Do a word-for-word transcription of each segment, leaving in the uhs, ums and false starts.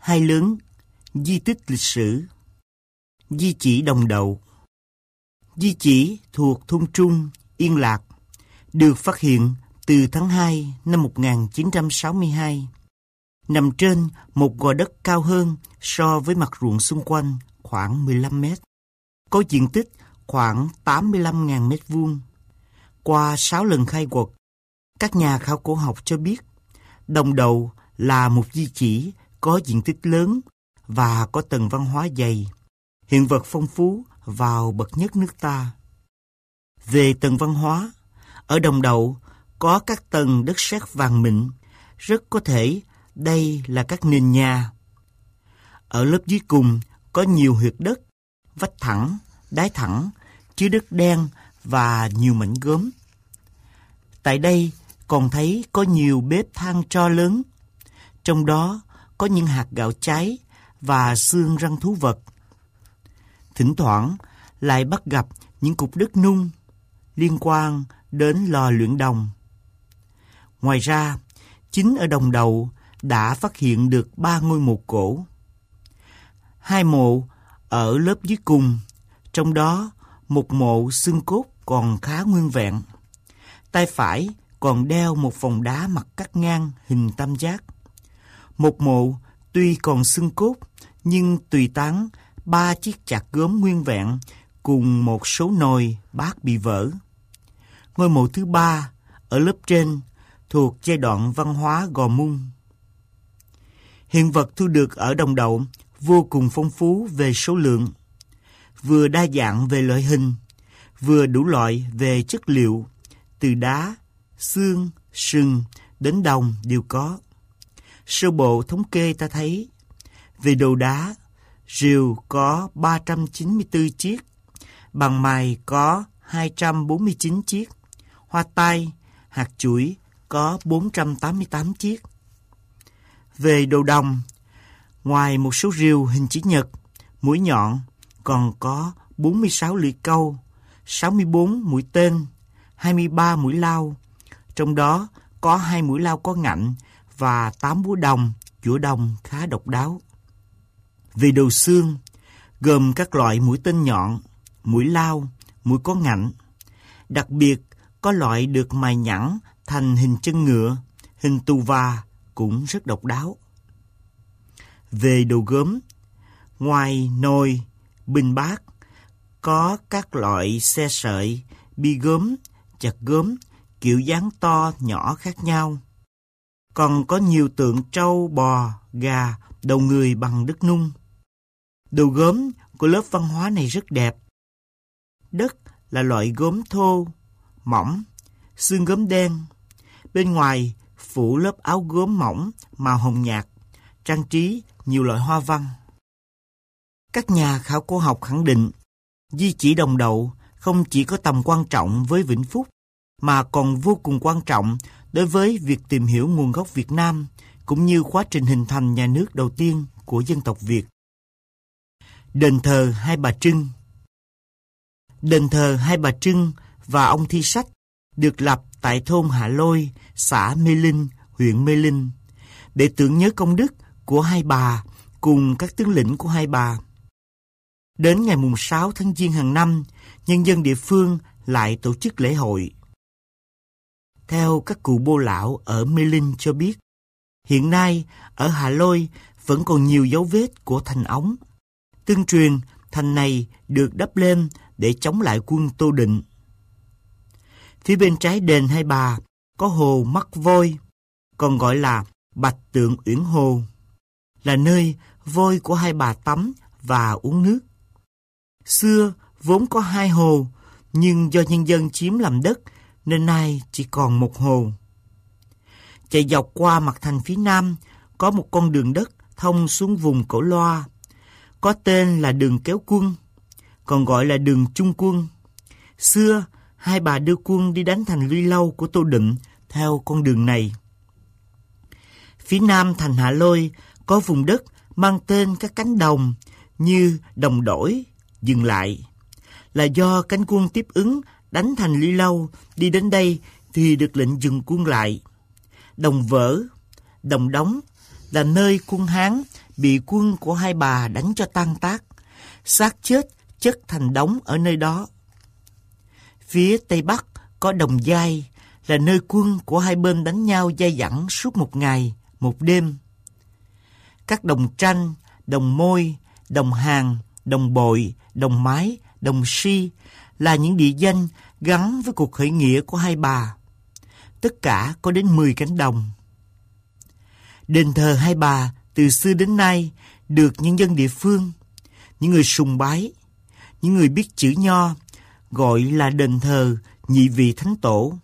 Hai Lớn, di tích lịch sử. Di chỉ Đồng Đậu. Di chỉ thuộc thôn Trung, Yên Lạc, được phát hiện từ tháng hai năm một nghìn chín trăm sáu mươi hai, nằm trên một gò đất cao hơn so với mặt ruộng xung quanh khoảng mười lăm mét, có diện tích khoảng tám mươi lăm nghìn mét vuông. Qua sáu lần khai quật, các nhà khảo cổ học cho biết Đồng Đậu là một di chỉ có diện tích lớn và có tầng văn hóa dày, hiện vật phong phú vào bậc nhất nước ta. Về tầng văn hóa, ở Đồng Đậu có các tầng đất sét vàng mịn, rất có thể đây là các nền nhà. Ở lớp dưới cùng có nhiều huyệt đất, vách thẳng, đáy thẳng, chứa đất đen và nhiều mảnh gốm. Tại đây còn thấy có nhiều bếp than tro lớn, trong đó có những hạt gạo cháy và xương răng thú vật. Thỉnh thoảng lại bắt gặp những cục đất nung liên quan đến lò luyện đồng. Ngoài ra, chính ở Đồng Đậu đã phát hiện được ba ngôi mộ cổ. Hai mộ ở lớp dưới cùng, trong đó một mộ xương cốt còn khá nguyên vẹn. Tay phải còn đeo một vòng đá mặt cắt ngang hình tam giác. Một mộ tuy còn xương cốt nhưng tùy tán ba chiếc chạc gốm nguyên vẹn cùng một số nồi bát bị vỡ. Ngôi mộ thứ ba ở lớp trên thuộc giai đoạn văn hóa Gò Mung. Hiện vật thu được ở Đồng Đậu vô cùng phong phú về số lượng, vừa đa dạng về loại hình, vừa đủ loại về chất liệu, từ đá, xương, sừng đến đồng đều có. Sơ bộ thống kê ta thấy, về đồ đá, rìu có ba trăm chín mươi tư chiếc, bằng mài có hai trăm bốn mươi chín chiếc, hoa tai, hạt chuỗi có bốn trăm tám mươi tám chiếc. Về đồ đồng, ngoài một số rìu hình chữ nhật, mũi nhọn, còn có bốn mươi sáu lưỡi câu, sáu mươi bốn mũi tên, hai mươi ba mũi lao, trong đó có hai mũi lao có ngạnh và tám búa đồng, chũa đồng khá độc đáo. Về đồ xương, gồm các loại mũi tên nhọn, mũi lao, mũi có ngạnh. Đặc biệt, có loại được mài nhẵn thành hình chân ngựa, hình tù và cũng rất độc đáo. Về đồ gốm, ngoài nồi, bình bát, có các loại xe sợi, bi gốm, chặt gốm, kiểu dáng to, nhỏ khác nhau. Còn có nhiều tượng trâu, bò, gà, đầu người bằng đất nung. Đồ gốm của lớp văn hóa này rất đẹp. Đất là loại gốm thô, mỏng, xương gốm đen. Bên ngoài phủ lớp áo gốm mỏng màu hồng nhạt, trang trí nhiều loại hoa văn. Các nhà khảo cổ học khẳng định di chỉ Đồng Đậu không chỉ có tầm quan trọng với Vĩnh Phúc mà còn vô cùng quan trọng đối với việc tìm hiểu nguồn gốc Việt Nam cũng như quá trình hình thành nhà nước đầu tiên của dân tộc Việt. Đền thờ Hai Bà Trưng. Đền thờ Hai Bà Trưng và ông Thi Sách được lập tại thôn Hạ Lôi, xã Mê Linh, huyện Mê Linh, để tưởng nhớ công đức của hai bà cùng các tướng lĩnh của hai bà. Đến ngày mùng sáu tháng Giêng hàng năm, nhân dân địa phương lại tổ chức lễ hội. Theo các cụ bô lão ở Mê Linh cho biết, hiện nay ở Hạ Lôi vẫn còn nhiều dấu vết của thành ống. Tương truyền thành này được đắp lên để chống lại quân Tô Định. Phía bên trái đền Hai Bà có hồ Mắt Voi, còn gọi là Bạch Tượng Uyển Hồ, là nơi voi của hai bà tắm và uống nước. Xưa vốn có hai hồ, nhưng do nhân dân chiếm làm đất nên nay chỉ còn một hồ. Chạy dọc qua mặt thành phía nam có một con đường đất thông xuống vùng Cổ Loa, có tên là đường Kéo Quân, còn gọi là đường Trung Quân. Xưa hai bà đưa quân đi đánh thành Luy Lâu của Tô Định theo con đường này. Phía nam thành Hạ Lôi có vùng đất mang tên các cánh đồng như Đồng Đổi, Dừng Lại, là do cánh quân tiếp ứng đánh thành Luy Lâu đi đến đây thì được lệnh dừng quân lại. Đồng Vỡ, Đồng Đóng là nơi quân Hán bị quân của Hai Bà đánh cho tan tác, xác chết chất thành đống ở nơi đó. Phía Tây Bắc có Đồng Giai, là nơi quân của hai bên đánh nhau dai dẳng suốt một ngày, một đêm. Các đồng tranh, đồng môi, đồng hàng, đồng bội, đồng mái, đồng si là những địa danh gắn với cuộc khởi nghĩa của Hai Bà. Tất cả có đến mười cánh đồng. Đền thờ Hai Bà từ xưa đến nay được nhân dân địa phương, những người sùng bái, những người biết chữ Nho gọi là đền thờ nhị vị thánh tổ.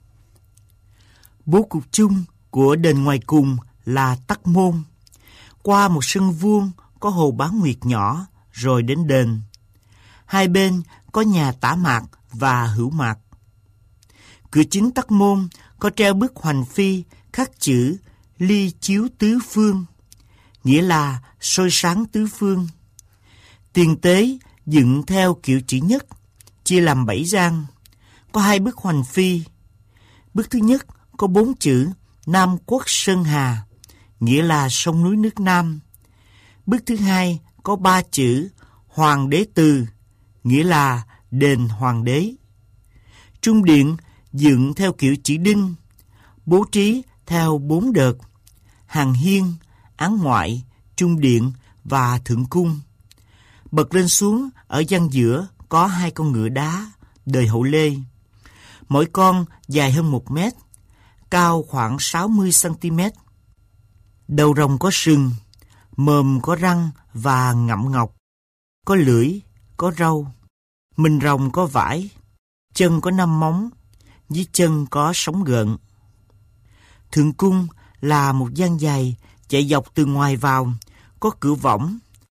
Bố cục chung của đền ngoài cùng là Tắc Môn. Qua một sân vuông có hồ Bán Nguyệt nhỏ rồi đến đền. Hai bên có nhà Tả Mạc và Hữu Mạc. Cửa chính Tắc Môn có treo bức hoành phi khắc chữ Ly Chiếu Tứ Phương, nghĩa là soi sáng tứ phương. Tiền tế dựng theo kiểu chữ nhất, chia làm bảy gian, có hai bức hoành phi. Bức thứ nhất có bốn chữ Nam Quốc Sơn Hà, nghĩa là sông núi nước Nam. Bức thứ hai có ba chữ Hoàng Đế Từ, nghĩa là đền Hoàng đế. Trung điện dựng theo kiểu chữ đinh, bố trí theo bốn đợt: hàng hiên, án ngoại, trung điện và thượng cung. Bật lên xuống ở gian giữa có hai con ngựa đá đời Hậu Lê. Mỗi con dài hơn một mét, cao khoảng sáu mươi xăng-ti-mét. Đầu rồng có sừng, mồm có răng và ngậm ngọc, có lưỡi, có râu. Mình rồng có vải, chân có năm móng, dưới chân có sóng gợn. Thượng cung là một gian dài chạy dọc từ ngoài vào, có cửa võng.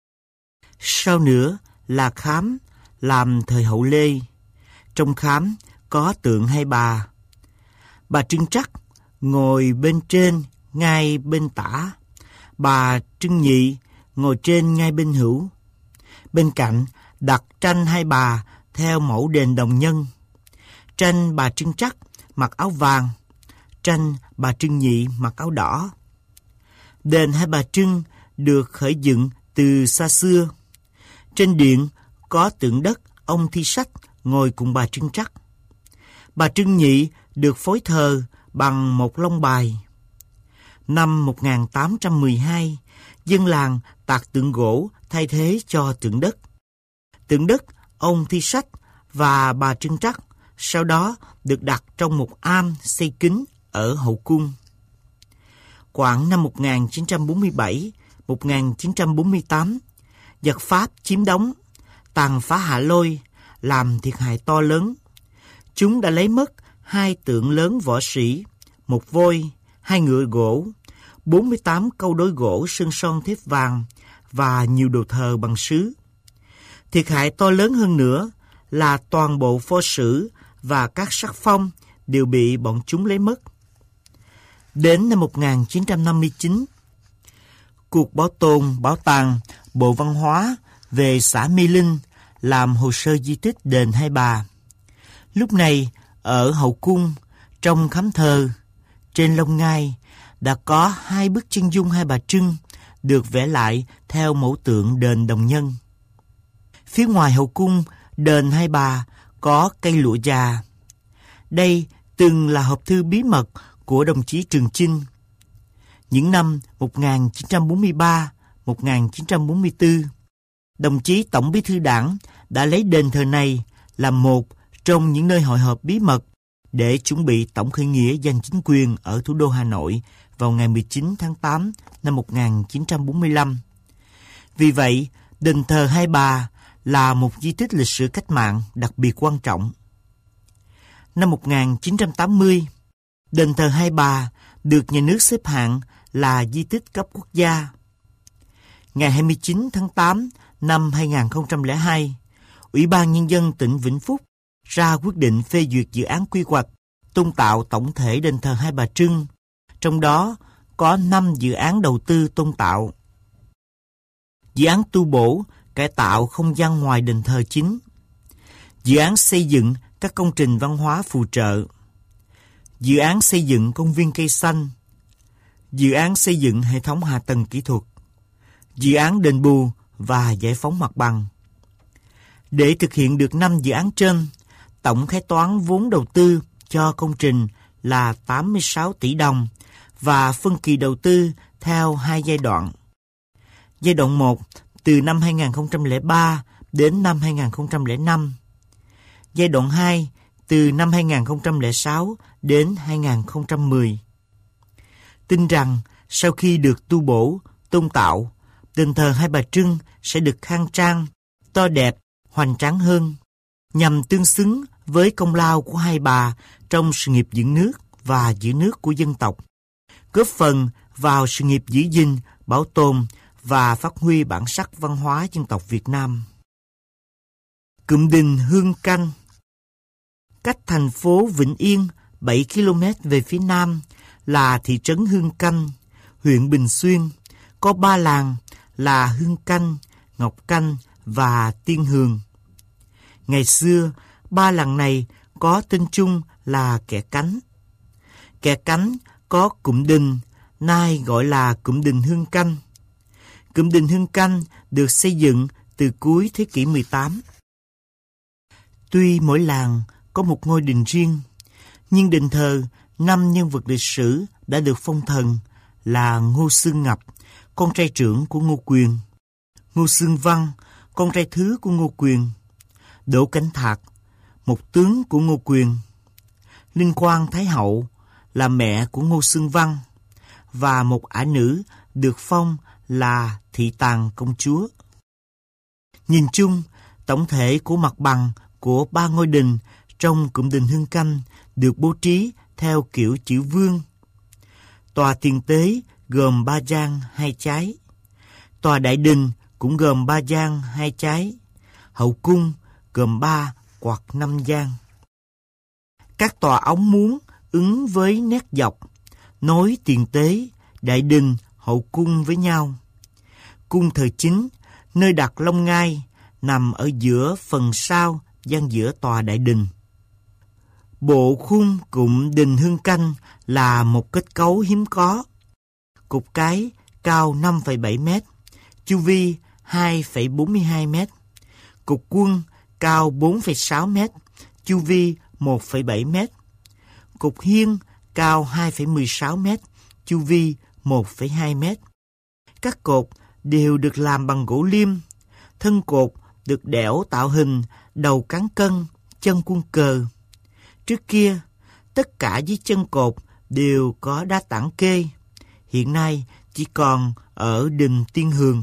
Sau nữa là khám, làm thời Hậu Lê. Trong khám có tượng Hai Bà. Bà Trưng Trắc ngồi bên trên ngay bên tả, bà Trưng Nhị ngồi trên ngay bên hữu. Bên cạnh đặt tranh Hai Bà theo mẫu đền Đồng Nhân. Tranh bà Trưng Trắc mặc áo vàng, tranh bà Trưng Nhị mặc áo đỏ. Đền Hai Bà Trưng được khởi dựng từ xa xưa. Trên điện có tượng đất ông Thi Sách ngồi cùng bà Trưng Trắc. Bà Trưng Nhị được phối thờ bằng một long bài. Năm một nghìn tám trăm mười hai, dân làng tạc tượng gỗ thay thế cho tượng đất. Tượng đất ông Thi Sách và bà Trưng Trắc sau đó được đặt trong một am xây kín ở hậu cung. Khoảng năm một nghìn chín trăm bốn mươi bảy đến một nghìn chín trăm bốn mươi tám, giặc Pháp chiếm đóng, tàn phá Hạ Lôi, làm thiệt hại to lớn. Chúng đã lấy mất hai tượng lớn võ sĩ, một voi, hai ngựa gỗ, bốn mươi tám câu đối gỗ sơn son thép vàng và nhiều đồ thờ bằng sứ. Thiệt hại to lớn hơn nữa là toàn bộ pho sử và các sắc phong đều bị bọn chúng lấy mất. Đến năm một nghìn chín trăm năm mươi chín, Cuộc Bảo tồn Bảo tàng Bộ Văn hóa về xã Mê Linh làm hồ sơ di tích đền Hai Bà. Lúc này, ở hậu cung, trong khám thờ, trên lông ngai, đã có hai bức chân dung Hai Bà Trưng được vẽ lại theo mẫu tượng đền Đồng Nhân. Phía ngoài hậu cung, đền Hai Bà có cây lụa già. Đây từng là hộp thư bí mật của đồng chí Trường Chinh. Những năm một nghìn chín trăm bốn mươi ba đến một nghìn chín trăm bốn mươi tư, đồng chí Tổng Bí thư Đảng đã lấy đền thờ này làm một trong những nơi hội họp bí mật để chuẩn bị tổng khởi nghĩa giành chính quyền ở thủ đô Hà Nội vào ngày mười chín tháng tám năm một nghìn chín trăm bốn mươi lăm. Vì vậy, đền thờ Hai Bà là một di tích lịch sử cách mạng đặc biệt quan trọng. Năm một nghìn chín trăm tám mươi, đền thờ Hai Bà được nhà nước xếp hạng là di tích cấp quốc gia. Ngày hai mươi chín tháng tám năm hai nghìn không trăm lẻ hai, Ủy ban Nhân dân tỉnh Vĩnh Phúc ra quyết định phê duyệt dự án quy hoạch tôn tạo tổng thể đền thờ Hai Bà Trưng, trong đó có năm dự án đầu tư tôn tạo. Dự án tu bổ, cải tạo không gian ngoài đền thờ chính. Dự án xây dựng các công trình văn hóa phụ trợ. Dự án xây dựng công viên cây xanh. Dự án xây dựng hệ thống hạ tầng kỹ thuật. dự án đền bù và giải phóng mặt bằng. Để thực hiện được năm dự án trên, tổng khái toán vốn đầu tư cho công trình là tám mươi sáu tỷ đồng và phân kỳ đầu tư theo hai giai đoạn. Giai đoạn một từ năm hai nghìn không trăm lẻ ba đến năm hai nghìn không trăm lẻ năm. Giai đoạn hai từ năm hai nghìn không trăm lẻ sáu đến hai nghìn không trăm mười. Tin rằng sau khi được tu bổ, tôn tạo, đền thờ Hai Bà Trưng sẽ được khang trang, to đẹp, hoành tráng hơn, nhằm tương xứng với công lao của hai bà trong sự nghiệp dựng nước và giữ nước của dân tộc, góp phần vào sự nghiệp giữ gìn, bảo tồn và phát huy bản sắc văn hóa dân tộc Việt Nam. Cụm đình Hương Canh cách thành phố Vĩnh Yên bảy ki lô mét về phía nam là thị trấn Hương Canh, huyện Bình Xuyên, có ba làng là Hương Canh, Ngọc Canh và Tiên Hường. Ngày xưa, ba làng này có tên chung là Kẻ Cánh. Kẻ Cánh có cụm đình, nay gọi là cụm đình Hương Canh. Cụm đình Hương Canh được xây dựng từ cuối thế kỷ mười tám. Tuy mỗi làng có một ngôi đình riêng, nhưng đền thờ năm nhân vật lịch sử đã được phong thần là Ngô Xương Ngập, con trai trưởng của Ngô Quyền; Ngô Xương Văn, con trai thứ của Ngô Quyền; Đỗ Cảnh Thạc, một tướng của Ngô Quyền; Linh Quang Thái Hậu là mẹ của Ngô Xương Văn, và một ả nữ được phong là Thị Tàng Công Chúa. Nhìn chung, tổng thể của mặt bằng của ba ngôi đình trong cụm đình Hương Canh được bố trí theo kiểu chữ vương. Tòa tiền tế gồm ba gian hai trái. Tòa đại đình cũng gồm ba gian hai trái. Hậu cung gồm ba hoặc năm gian. Các tòa ống muốn ứng với nét dọc, nối tiền tế, đại đình, hậu cung với nhau. Cung thờ chính, nơi đặt long ngai, nằm ở giữa phần sau gian giữa tòa đại đình. Bộ khung cụm đình Hương Canh là một kết cấu hiếm có. Cột cái cao năm phẩy bảy mét, chu vi hai phẩy bốn mươi hai mét. Cột quân cao bốn phẩy sáu mét, chu vi một phẩy bảy mét. Cột hiên cao hai phẩy mười sáu mét, chu vi một phẩy hai mét. Các cột đều được làm bằng gỗ liêm. Thân cột được đẽo tạo hình đầu cán cân, chân quân cờ. Trước kia, tất cả dưới chân cột đều có đá tảng kê. Hiện nay chỉ còn ở đình Tiên Hường.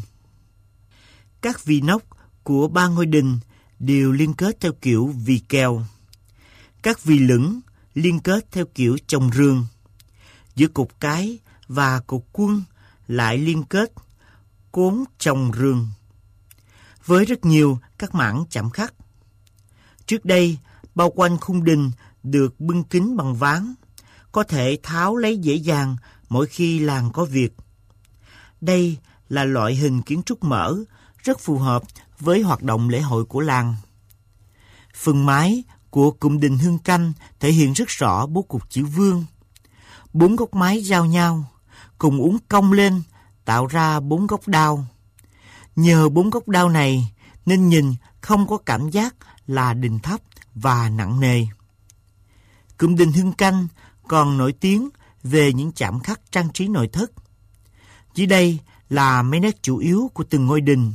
Các vì nóc của ba ngôi đình đều liên kết theo kiểu vì kèo. Các vì lửng liên kết theo kiểu chồng rường. Giữa cột cái và cột quân lại liên kết cốn chồng rường, với rất nhiều các mảng chạm khắc. Trước đây, bao quanh khung đình được bưng kín bằng ván, có thể tháo lấy dễ dàng mỗi khi làng có việc. Đây là loại hình kiến trúc mở, rất phù hợp với hoạt động lễ hội của làng. Phần mái của cụm đình Hương Canh thể hiện rất rõ bố cục chữ vương. Bốn góc mái giao nhau, cùng uốn cong lên, tạo ra bốn góc đao. Nhờ bốn góc đao này nên nhìn không có cảm giác là đình thấp và nặng nề. Cụm đình Hương Canh còn nổi tiếng về những chạm khắc trang trí nội thất. Dưới đây là mấy nét chủ yếu của từng ngôi đình.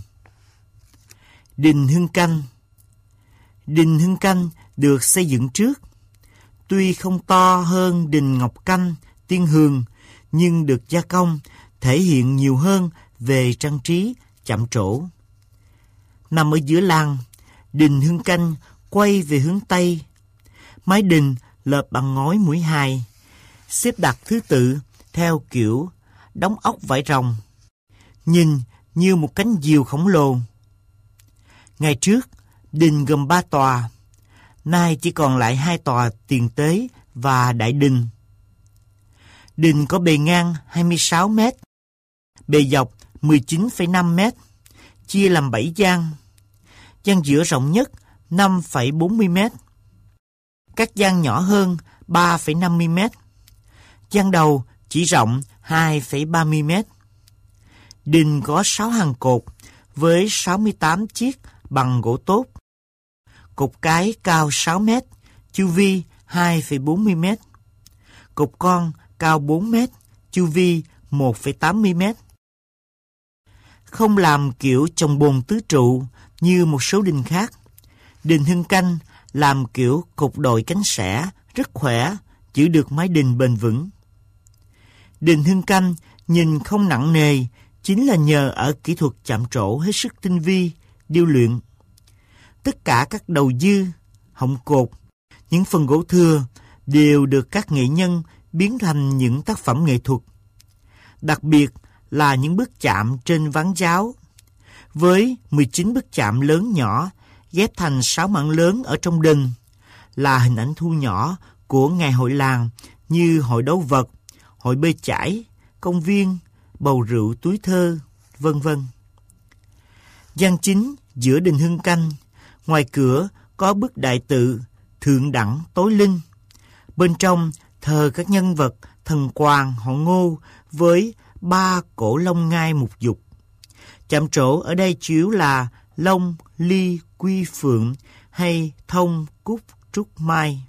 Đình Hương Canh. Đình Hương Canh được xây dựng trước. Tuy không to hơn đình Ngọc Canh, Tiên Hường, nhưng được gia công, thể hiện nhiều hơn về trang trí, chạm trổ. Nằm ở giữa làng, đình Hương Canh quay về hướng Tây. Mái đình lợp bằng ngói mũi hài, xếp đặt thứ tự theo kiểu đóng ốc vải rồng, nhìn như một cánh diều khổng lồ. Ngày trước, đình gồm ba tòa, nay chỉ còn lại hai tòa tiền tế và đại đình. Đình có bề ngang hai mươi sáu mét, bề dọc mười chín phẩy năm mét, chia làm bảy gian. Gian giữa rộng nhất năm phẩy bốn mươi mét. Các gian nhỏ hơn ba phẩy năm mươi mét. Gian đầu chỉ rộng hai phẩy ba mươi mét. Đình có sáu hàng cột với sáu mươi tám chiếc bằng gỗ tốt. Cột cái cao sáu mét, chu vi hai phẩy bốn mươi mét. Cột con cao bốn mét, chu vi một phẩy tám mươi mét. Không làm kiểu chồng bồn tứ trụ như một số đình khác. Đình Hưng Canh làm kiểu cột đội cánh sẻ, rất khỏe, giữ được mái đình bền vững. Đình Hưng Canh nhìn không nặng nề chính là nhờ ở kỹ thuật chạm trổ hết sức tinh vi, điêu luyện. Tất cả các đầu dư, họng cột, những phần gỗ thừa đều được các nghệ nhân biến thành những tác phẩm nghệ thuật. Đặc biệt là những bức chạm trên ván giáo, với mười chín bức chạm lớn nhỏ ghép thành sáu mảng lớn ở trong đình, là hình ảnh thu nhỏ của ngày hội làng như hội đấu vật, hội bơi chải, công viên, bầu rượu túi thơ, vân vân. Gian chính giữa đình Hưng Canh, ngoài cửa có bức đại tự Thượng Đẳng Tối Linh. Bên trong thờ các nhân vật thần Quàng họ Ngô với ba cổ long ngai mục dục. Chạm trổ ở đây chủ yếu là long, ly, quy, phượng hay thông, cúc, trúc, mai.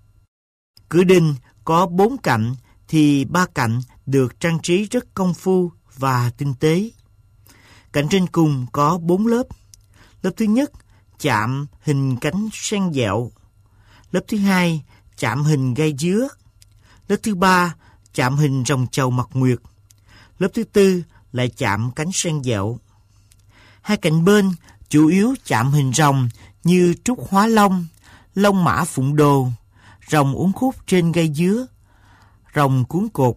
Cửa đình có bốn cạnh thì ba cạnh được trang trí rất công phu và tinh tế. Cạnh trên cùng có bốn lớp. Lớp thứ nhất chạm hình cánh sen dẹo. Lớp thứ hai chạm hình gai dứa. Lớp thứ ba chạm hình rồng chầu mặt nguyệt. Lớp thứ tư lại chạm cánh sen dẹo. Hai cạnh bên chủ yếu chạm hình rồng như trúc hóa long, long mã phụng đồ, rồng uốn khúc trên gai dứa, rồng cuốn cột.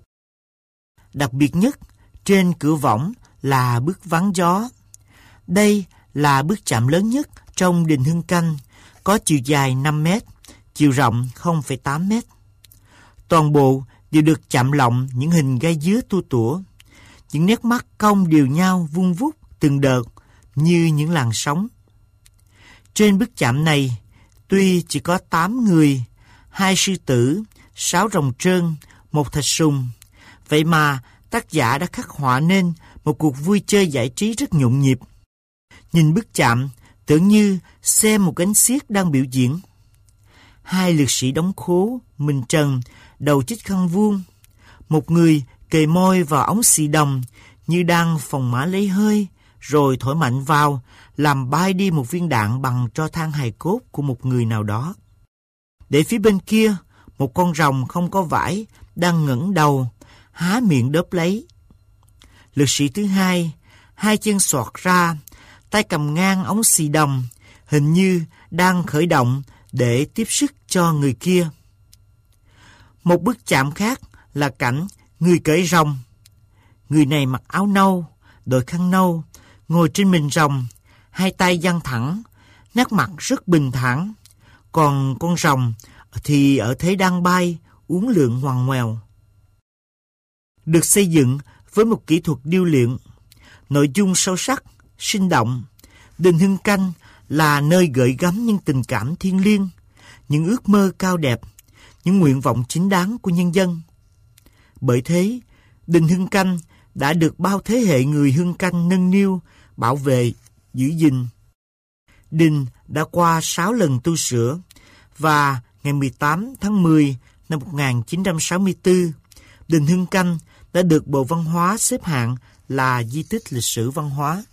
Đặc biệt nhất trên cửa võng là bức ván gió. Đây là bức chạm lớn nhất trong đình Hưng Canh, có chiều dài năm mét, chiều rộng không phẩy tám mét. Toàn bộ đều được chạm lọng những hình gai dứa tua tủa, những nét mắt cong đều nhau vun vút từng đợt như những làn sóng. Trên bức chạm này, tuy chỉ có tám người, hai sư tử, sáu rồng trơn, một thạch sùng, vậy mà tác giả đã khắc họa nên một cuộc vui chơi giải trí rất nhộn nhịp. Nhìn bức chạm tưởng như xem một gánh xiếc đang biểu diễn. Hai liệt sĩ đóng khố, mình trần, đầu chích khăn vuông. Một người kề môi vào ống xì đồng như đang phòng mã lấy hơi, rồi thổi mạnh vào, làm bay đi một viên đạn bằng tro than hài cốt của một người nào đó. Để phía bên kia, một con rồng không có vải đang ngẩng đầu, há miệng đớp lấy. Lực sĩ thứ hai, hai chân xoạc ra, tay cầm ngang ống xì đồng, hình như đang khởi động để tiếp sức cho người kia. Một bức chạm khác là cảnh người cưỡi rồng. Người này mặc áo nâu, đội khăn nâu, ngồi trên mình rồng, hai tay dang thẳng, nét mặt rất bình thản. Còn con rồng thì ở thế đang bay, uốn lượn ngoằn ngoèo. Được xây dựng với một kỹ thuật điêu luyện, nội dung sâu sắc, sinh động. Đình Hưng Canh là nơi gợi gắm những tình cảm thiêng liêng, những ước mơ cao đẹp, những nguyện vọng chính đáng của nhân dân. Bởi thế, đình Hưng Canh đã được bao thế hệ người Hưng Canh nâng niu, bảo vệ, giữ gìn. Đình đã qua sáu lần tu sửa và ngày mười tám tháng mười năm một nghìn chín trăm sáu mươi tư, đình Hưng Canh đã được Bộ Văn hóa xếp hạng là di tích lịch sử văn hóa.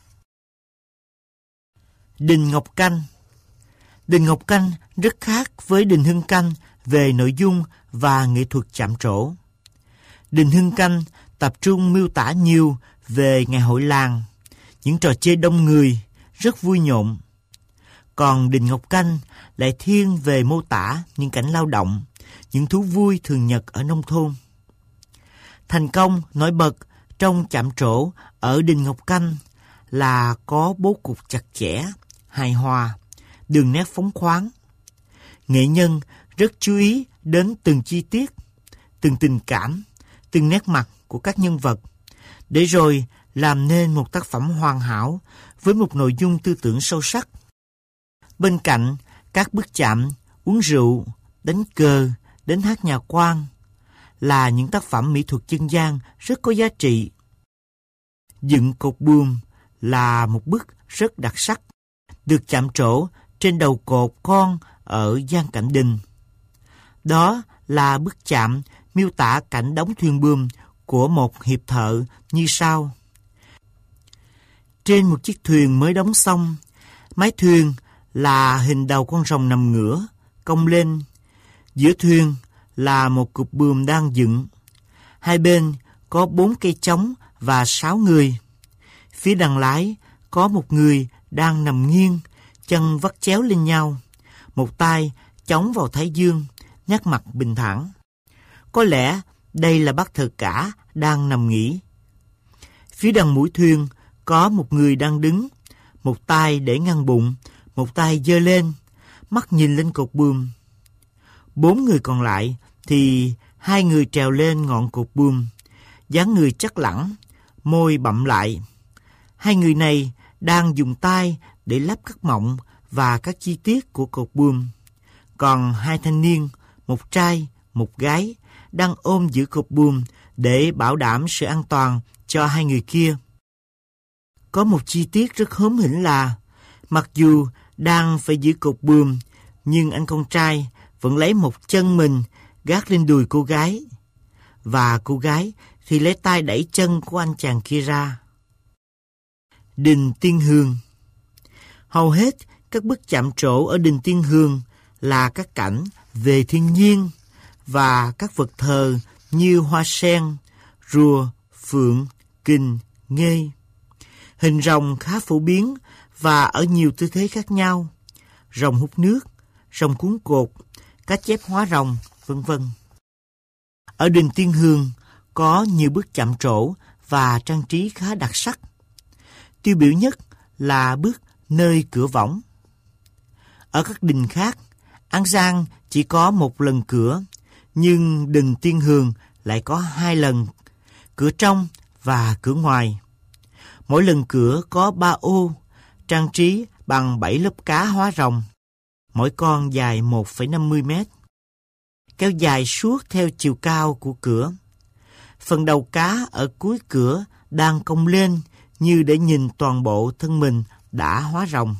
Đình Ngọc Canh. Đình Ngọc Canh rất khác với đình Hưng Canh về nội dung và nghệ thuật chạm trổ. Đình Hưng Canh tập trung miêu tả nhiều về ngày hội làng, những trò chơi đông người, rất vui nhộn. Còn đình Ngọc Canh lại thiên về mô tả những cảnh lao động, những thú vui thường nhật ở nông thôn. Thành công nổi bật trong chạm trổ ở đình Ngọc Canh là có bố cục chặt chẽ, hài hòa, đường nét phóng khoáng. Nghệ nhân rất chú ý đến từng chi tiết, từng tình cảm, từng nét mặt của các nhân vật, để rồi làm nên một tác phẩm hoàn hảo với một nội dung tư tưởng sâu sắc. Bên cạnh các bức chạm uống rượu, đánh cờ, đến hát nhà quan là những tác phẩm mỹ thuật dân gian rất có giá trị. dựng cột buồm là một bức rất đặc sắc, được chạm trổ trên đầu cột con ở gian cảnh đình. Đó là bức chạm miêu tả cảnh đóng thuyền buồm của một hiệp thợ như sau. Trên một chiếc thuyền mới đóng xong, mái thuyền là hình đầu con rồng nằm ngửa, cong lên. Giữa thuyền là một cột buồm đang dựng. Hai bên có bốn cây trống và sáu người. Phía đằng lái có một người đang nằm nghiêng, chân vắt chéo lên nhau, một tay chống vào thái dương, nét mặt bình thản. Có lẽ đây là bác thợ cả đang nằm nghỉ. Phía đằng mũi thuyền có một người đang đứng, một tay để ngăn bụng, một tay giơ lên, mắt nhìn lên cột buồm. Bốn người còn lại thì hai người trèo lên ngọn cột buồm, dáng người chắc lẳng, môi bặm lại. Hai người này đang dùng tay để lắp các mộng và các chi tiết của cột buồm. Còn hai thanh niên, một trai, một gái, đang ôm giữ cột buồm để bảo đảm sự an toàn cho hai người kia. Có một chi tiết rất hóm hỉnh là, mặc dù đang phải giữ cột buồm, nhưng anh con trai vẫn lấy một chân mình gác lên đùi cô gái, và cô gái thì lấy tay đẩy chân của anh chàng kia ra. Đình Tiên Hương. Hầu hết các bức chạm trổ ở đình Tiên Hương là các cảnh về thiên nhiên và các vật thờ như hoa sen, rùa, phượng, kình, nghê. Hình rồng khá phổ biến và ở nhiều tư thế khác nhau. Rồng hút nước, rồng cuốn cột, cá chép hóa rồng, vân vân. Ở đình Tiên Hương có nhiều bức chạm trổ và trang trí khá đặc sắc. Tiêu biểu nhất là bức nơi cửa võng. Ở các đình khác, An Giang chỉ có một lần cửa, nhưng đình Tiên Hương lại có hai lần, cửa trong và cửa ngoài. Mỗi lần cửa có ba ô, trang trí bằng bảy lớp cá hóa rồng, mỗi con dài một phẩy năm mươi mét, kéo dài suốt theo chiều cao của cửa. Phần đầu cá ở cuối cửa đang cong lên như để nhìn toàn bộ thân mình đã hóa rồng.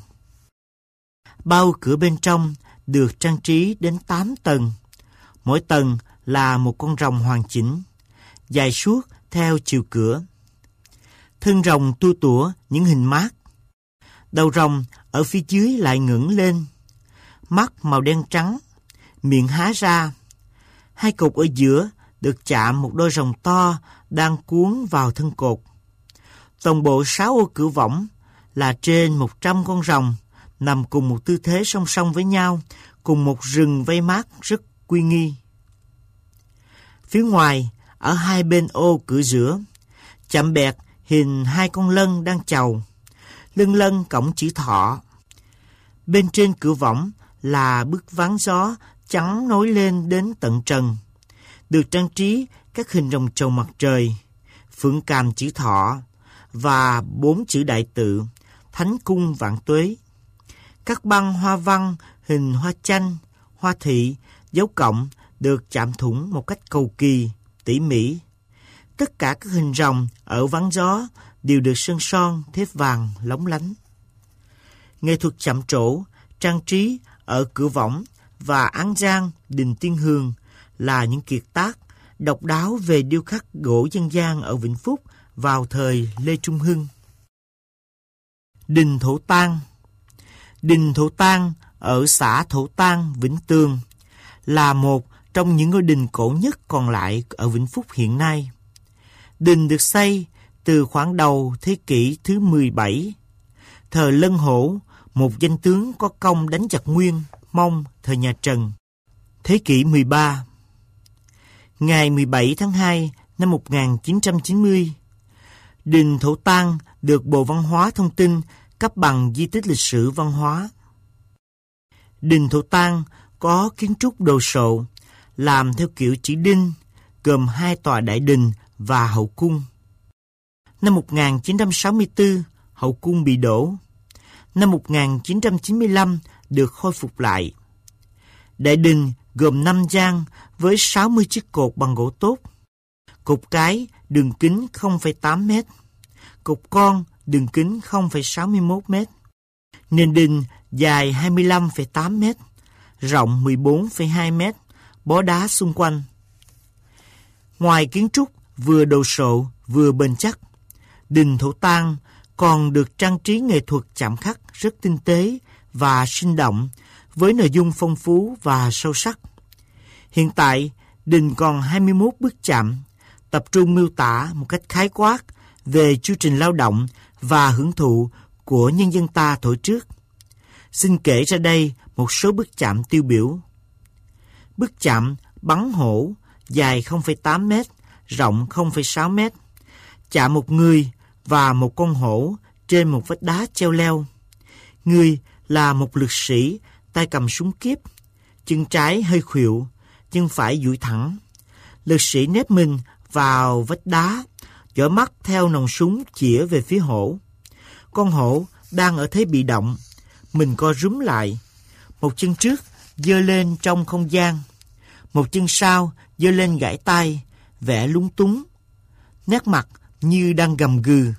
Bao cửa bên trong được trang trí đến tám tầng. Mỗi tầng là một con rồng hoàn chỉnh, dài suốt theo chiều cửa. Thân rồng tua tủa những hình mát. Đầu rồng ở phía dưới lại ngẩng lên, mắt màu đen trắng, miệng há ra. Hai cột ở giữa được chạm một đôi rồng to đang cuốn vào thân cột. Toàn bộ sáu ô cửa võng là trên một trăm con rồng nằm cùng một tư thế song song với nhau, cùng một rừng vây mát rất uy nghi. Phía ngoài, ở hai bên ô cửa giữa, chạm bẹt hình hai con lân đang chầu, lưng lân cổng chữ thọ. Bên trên cửa võng là bức ván gió trắng nối lên đến tận trần, được trang trí các hình rồng trầu mặt trời, phượng càm chữ thọ và bốn chữ đại tự, thánh cung vạn tuế. Các băng hoa văn hình hoa chanh, hoa thị, dấu cộng được chạm thủng một cách cầu kỳ, tỉ mỉ. Tất cả các hình rồng ở ván gió đều được sơn son thép vàng lóng lánh. Nghệ thuật chạm trổ, trang trí ở cửa võng và An Giang, đình Tiên Hương là những kiệt tác độc đáo về điêu khắc gỗ dân gian ở Vĩnh Phúc vào thời Lê Trung Hưng. Đình Thổ Tang. Đình Thổ Tang ở xã Thổ Tang, Vĩnh Tường là một trong những ngôi đình cổ nhất còn lại ở Vĩnh Phúc hiện nay. Đình được xây từ khoảng đầu thế kỷ thứ mười bảy, thờ Lân Hổ, một danh tướng có công đánh giặc Nguyên, Mông thời nhà Trần. Thế kỷ mười ba. Ngày mười bảy tháng hai năm một nghìn chín trăm chín mươi, đình Thổ Tang được Bộ Văn hóa Thông tin cấp bằng di tích lịch sử văn hóa. Đình Thổ Tang có kiến trúc đồ sộ, làm theo kiểu chữ đinh, gồm hai tòa đại đình và hậu cung. Năm một nghìn chín trăm sáu mươi tư, hậu cung bị đổ. Năm một nghìn chín trăm chín mươi lăm được khôi phục lại. Đại đình gồm năm gian với sáu mươi chiếc cột bằng gỗ tốt. Cột cái đường kính không phẩy tám mét. cột con đường kính không phẩy sáu mươi mốt mét. Nền đình dài hai mươi lăm phẩy tám mét, rộng mười bốn phẩy hai mét, bó đá xung quanh. Ngoài kiến trúc vừa đồ sộ vừa bền chắc, đình Thổ Tang còn được trang trí nghệ thuật chạm khắc rất tinh tế và sinh động, với nội dung phong phú và sâu sắc. Hiện tại, đình còn hai mươi mốt bức chạm, tập trung miêu tả một cách khái quát về chu trình lao động và hưởng thụ của nhân dân ta thổi trước. Xin kể ra đây một số bức chạm tiêu biểu. Bức chạm Bắn Hổ dài không phẩy tám mét, rộng không phẩy sáu mét, chạm một người và một con hổ trên một vách đá treo leo. Người là một lực sĩ, tay cầm súng kíp, chân trái hơi khuỵu, chân phải duỗi thẳng. Lực sĩ nép mình vào vách đá, dõi mắt theo nòng súng chĩa về phía hổ. Con hổ đang ở thế bị động, mình co rúm lại, một chân trước giơ lên trong không gian, một chân sau giơ lên gãi tay, vẻ lúng túng, nét mặt như đang gầm gừ.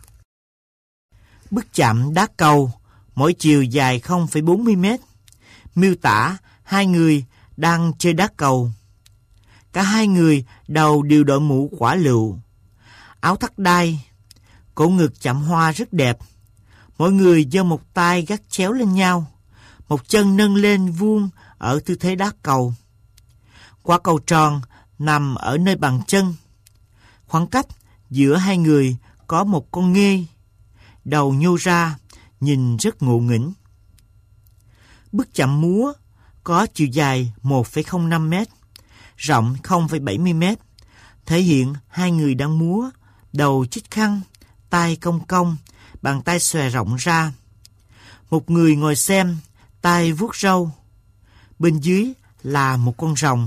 Bức chạm Đá Cầu, mỗi chiều dài không phẩy bốn mươi mét, miêu tả hai người đang chơi đá cầu. Cả hai người đầu đều đội mũ quả lựu, áo thắt đai, cổ ngực chạm hoa rất đẹp. Mỗi người giơ một tay gác chéo lên nhau, một chân nâng lên vuông ở tư thế đá cầu. Quả cầu tròn nằm ở nơi bàn chân. Khoảng cách giữa hai người có một con nghê, đầu nhô ra, nhìn rất ngộ nghĩnh. Bức chạm Múa có chiều dài một phẩy không năm mét, rộng không phẩy bảy mươi mét, thể hiện hai người đang múa, đầu chích khăn, tay cong cong, bàn tay xòe rộng ra. Một người ngồi xem, tay vuốt râu. Bên dưới là một con rồng.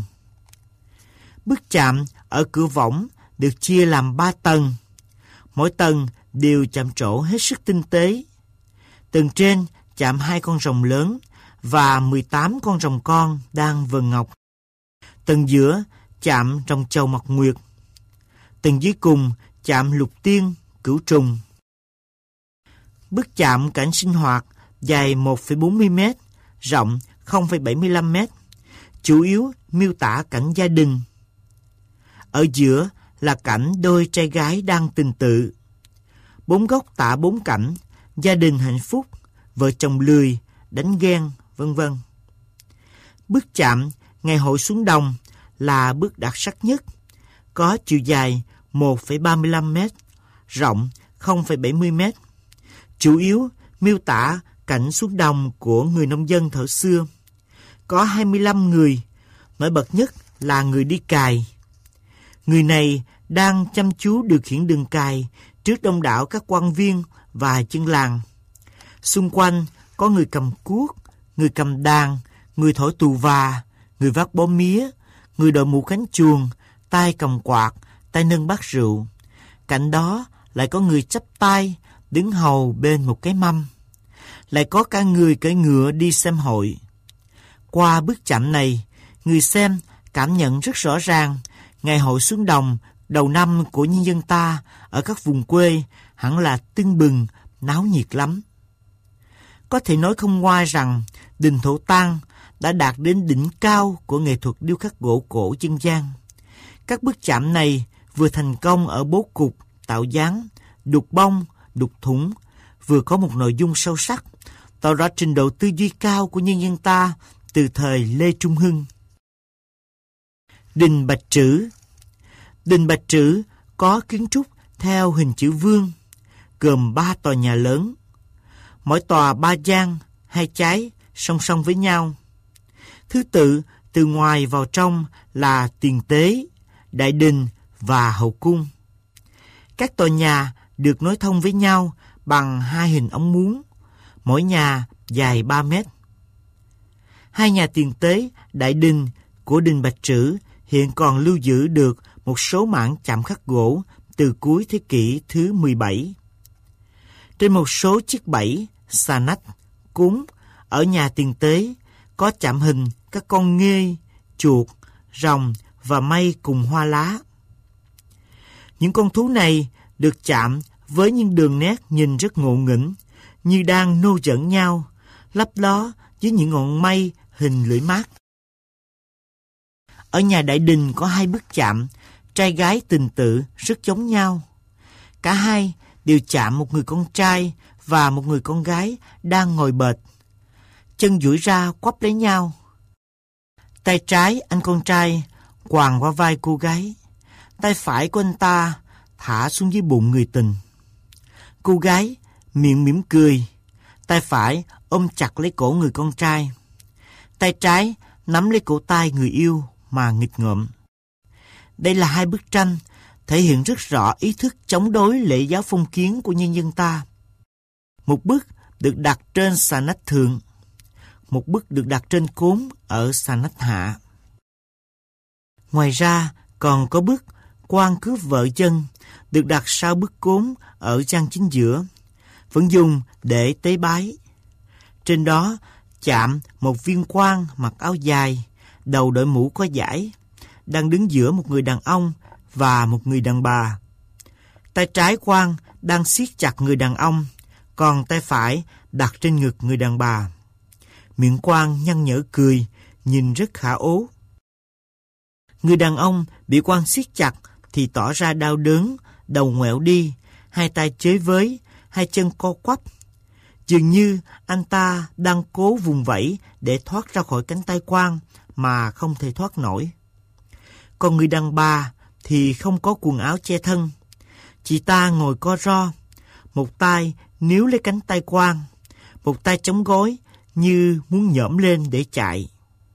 Bức chạm ở cửa võng được chia làm ba tầng. Mỗi tầng đều chạm trổ hết sức tinh tế. Tầng trên chạm hai con rồng lớn và mười tám con rồng con đang vờn ngọc. Tầng giữa chạm rồng chầu mặt nguyệt. Tầng dưới cùng chạm lục tiên, cửu trùng. Bức chạm cảnh sinh hoạt dài một phẩy bốn mươi mét, rộng không phẩy bảy mươi lăm mét, chủ yếu miêu tả cảnh gia đình. Ở giữa là cảnh đôi trai gái đang tình tự. Bốn góc tả bốn cảnh, gia đình hạnh phúc, vợ chồng lười, đánh ghen, vân vân. Bức chạm Ngày hội xuống đồng là bức đặc sắc nhất, có chiều dài một phẩy ba mươi lăm mét, rộng không phẩy bảy mươi mét, chủ yếu miêu tả cảnh xuống đồng của người nông dân thuở xưa. Có hai mươi lăm người, nổi bật nhất là người đi cày. Người này đang chăm chú điều khiển đường cày trước đông đảo các quan viên và dân làng. Xung quanh có người cầm cuốc, người cầm đàn, người thổi tù và, người vác bó mía, người đội mũ cánh chuồng, tay cầm quạt, tay nâng bát rượu. Cạnh đó lại có người chắp tay, đứng hầu bên một cái mâm. Lại có cả người cưỡi ngựa đi xem hội. Qua bức chạm này, người xem cảm nhận rất rõ ràng ngày hội xuống đồng đầu năm của nhân dân ta ở các vùng quê hẳn là tưng bừng, náo nhiệt lắm. Có thể nói không ngoa rằng đình Thổ Tang đã đạt đến đỉnh cao của nghệ thuật điêu khắc gỗ cổ dân gian. Các bức chạm này vừa thành công ở bố cục, tạo dáng, đục bông, đục thủng, vừa có một nội dung sâu sắc, tỏ rõ trình độ tư duy cao của nhân dân ta từ thời Lê Trung Hưng. Đình Bạch Trữ. Đình Bạch Trữ có kiến trúc theo hình chữ vương, gồm ba tòa nhà lớn, mỗi tòa ba gian, hai trái, song song với nhau. Thứ tự từ ngoài vào trong là tiền tế, đại đình và hậu cung. Các tòa nhà được nối thông với nhau bằng hai hình ống muốn, mỗi nhà dài ba mét. Hai nhà tiền tế, đại đình của đình Bạch Trữ hiện còn lưu giữ được một số mảng chạm khắc gỗ từ cuối thế kỷ thứ mười bảy. Trên một số chiếc bẫy, xà nách, cúng ở nhà tiền tế có chạm hình các con nghê, chuột, rồng và mây cùng hoa lá. Những con thú này được chạm với những đường nét nhìn rất ngộ nghĩnh, như đang nô giỡn nhau, lấp ló với những ngọn mây hình lưỡi mát. Ở nhà đại đình có hai bức chạm, trai gái tình tự rất giống nhau. Cả hai đều chạm một người con trai và một người con gái đang ngồi bệt, chân duỗi ra quắp lấy nhau. Tay trái anh con trai quàng qua vai cô gái, tay phải của anh ta thả xuống dưới bụng người tình. Cô gái miệng mỉm cười, tay phải ôm chặt lấy cổ người con trai, tay trái nắm lấy cổ tay người yêu mà nghịch ngợm. Đây là hai bức tranh thể hiện rất rõ ý thức chống đối lễ giáo phong kiến của nhân dân ta. Một bức được đặt trên xà nách thượng, một bức được đặt trên cốn ở xà nách hạ. Ngoài ra còn có bức Quan cướp vợ dân được đặt sau bức cốn ở gian chính giữa, vẫn dùng để tế bái. Trên đó chạm một viên quan mặc áo dài, đầu đội mũ có dải, đang đứng giữa một người đàn ông và một người đàn bà. Tay trái quan đang siết chặt người đàn ông, còn tay phải đặt trên ngực người đàn bà. Miệng quan nhăn nhở cười, nhìn rất khả ố. Người đàn ông bị quan siết chặt thì tỏ ra đau đớn, đầu ngoẹo đi, hai tay chới với, hai chân co quắp. Dường như anh ta đang cố vùng vẫy để thoát ra khỏi cánh tay quan mà không thể thoát nổi. Còn người đàn bà thì không có quần áo che thân. Chị ta ngồi co ro, một tay níu lấy cánh tay quan, một tay chống gối như muốn nhổm lên để chạy.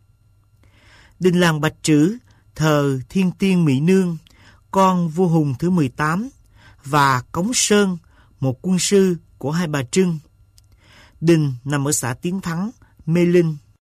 Đình làng Bạch Trữ thờ Thiên Tiên Mỹ Nương, con vua Hùng thứ mười tám, và Cống Sơn, một quân sư của Hai Bà Trưng. Đình nằm ở xã Tiến Thắng, Mê Linh.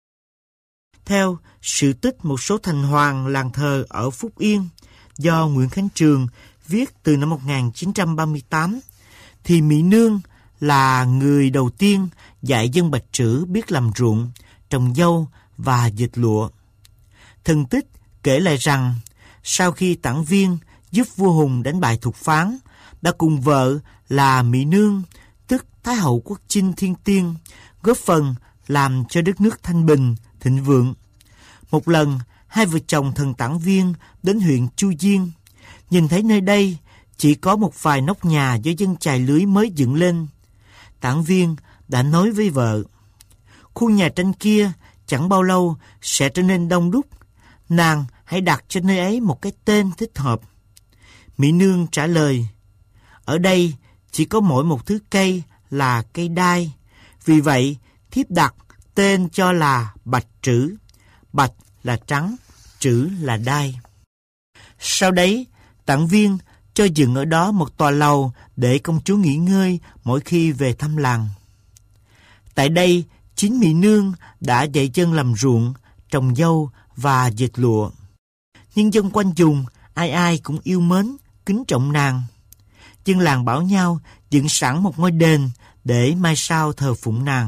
Theo sự tích một số thành hoàng làng thờ ở Phúc Yên do Nguyễn Khánh Trường viết từ năm một nghìn chín trăm ba mươi tám, thì Mỹ Nương là người đầu tiên dạy dân Bạch Trữ biết làm ruộng, trồng dâu và dệt lụa. Thần tích kể lại rằng, sau khi Tản Viên giúp vua Hùng đánh bại Thục Phán, đã cùng vợ là Mỹ Nương, tức Thái hậu Quốc Chinh Thiên Tiên, góp phần làm cho đất nước thanh bình, thịnh vượng. Một lần, hai vợ chồng thần Tản Viên đến huyện Chu Diên, nhìn thấy nơi đây chỉ có một vài nóc nhà do dân chài lưới mới dựng lên. Tản Viên đã nói với vợ, khu nhà tranh kia chẳng bao lâu sẽ trở nên đông đúc, nàng hãy đặt cho nơi ấy một cái tên thích hợp. Mỹ Nương trả lời, ở đây chỉ có mỗi một thứ cây là cây đai, vì vậy thiếp đặt tên cho là Bạch Trữ. Bạch là trắng, trữ là đai. Sau đấy, Tản Viên cho dựng ở đó một tòa lầu để công chúa nghỉ ngơi mỗi khi về thăm làng. Tại đây, chính Mỹ Nương đã dạy dân làm ruộng, trồng dâu và dệt lụa. Nhân dân quanh vùng ai ai cũng yêu mến, kính trọng nàng. Dân làng bảo nhau dựng sẵn một ngôi đền để mai sau thờ phụng nàng.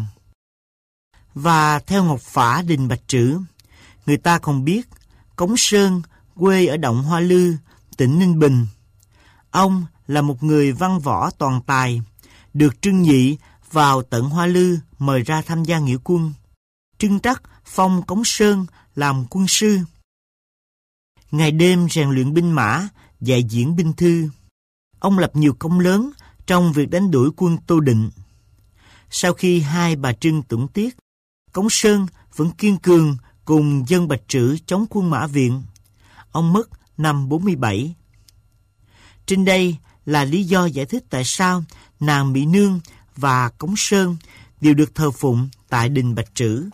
Và theo Ngọc Phả đình Bạch Trữ, người ta còn biết Cống Sơn quê ở Động Hoa Lư, tỉnh Ninh Bình. Ông là một người văn võ toàn tài, được Trương Nhị vào tận Hoa Lư mời ra tham gia nghĩa quân. Trưng Trắc phong Cống Sơn làm quân sư. Ngày đêm rèn luyện binh mã, dạy diễn binh thư. Ông lập nhiều công lớn trong việc đánh đuổi quân Tô Định. Sau khi Hai Bà Trưng tủng tiết, Cống Sơn vẫn kiên cường cùng dân Bạch Trữ chống quân Mã Viện. Ông mất năm bốn mươi bảy. Trên đây là lý do giải thích tại sao nàng Mỹ Nương và Cống Sơn đều được thờ phụng tại đình Bạch Trữ.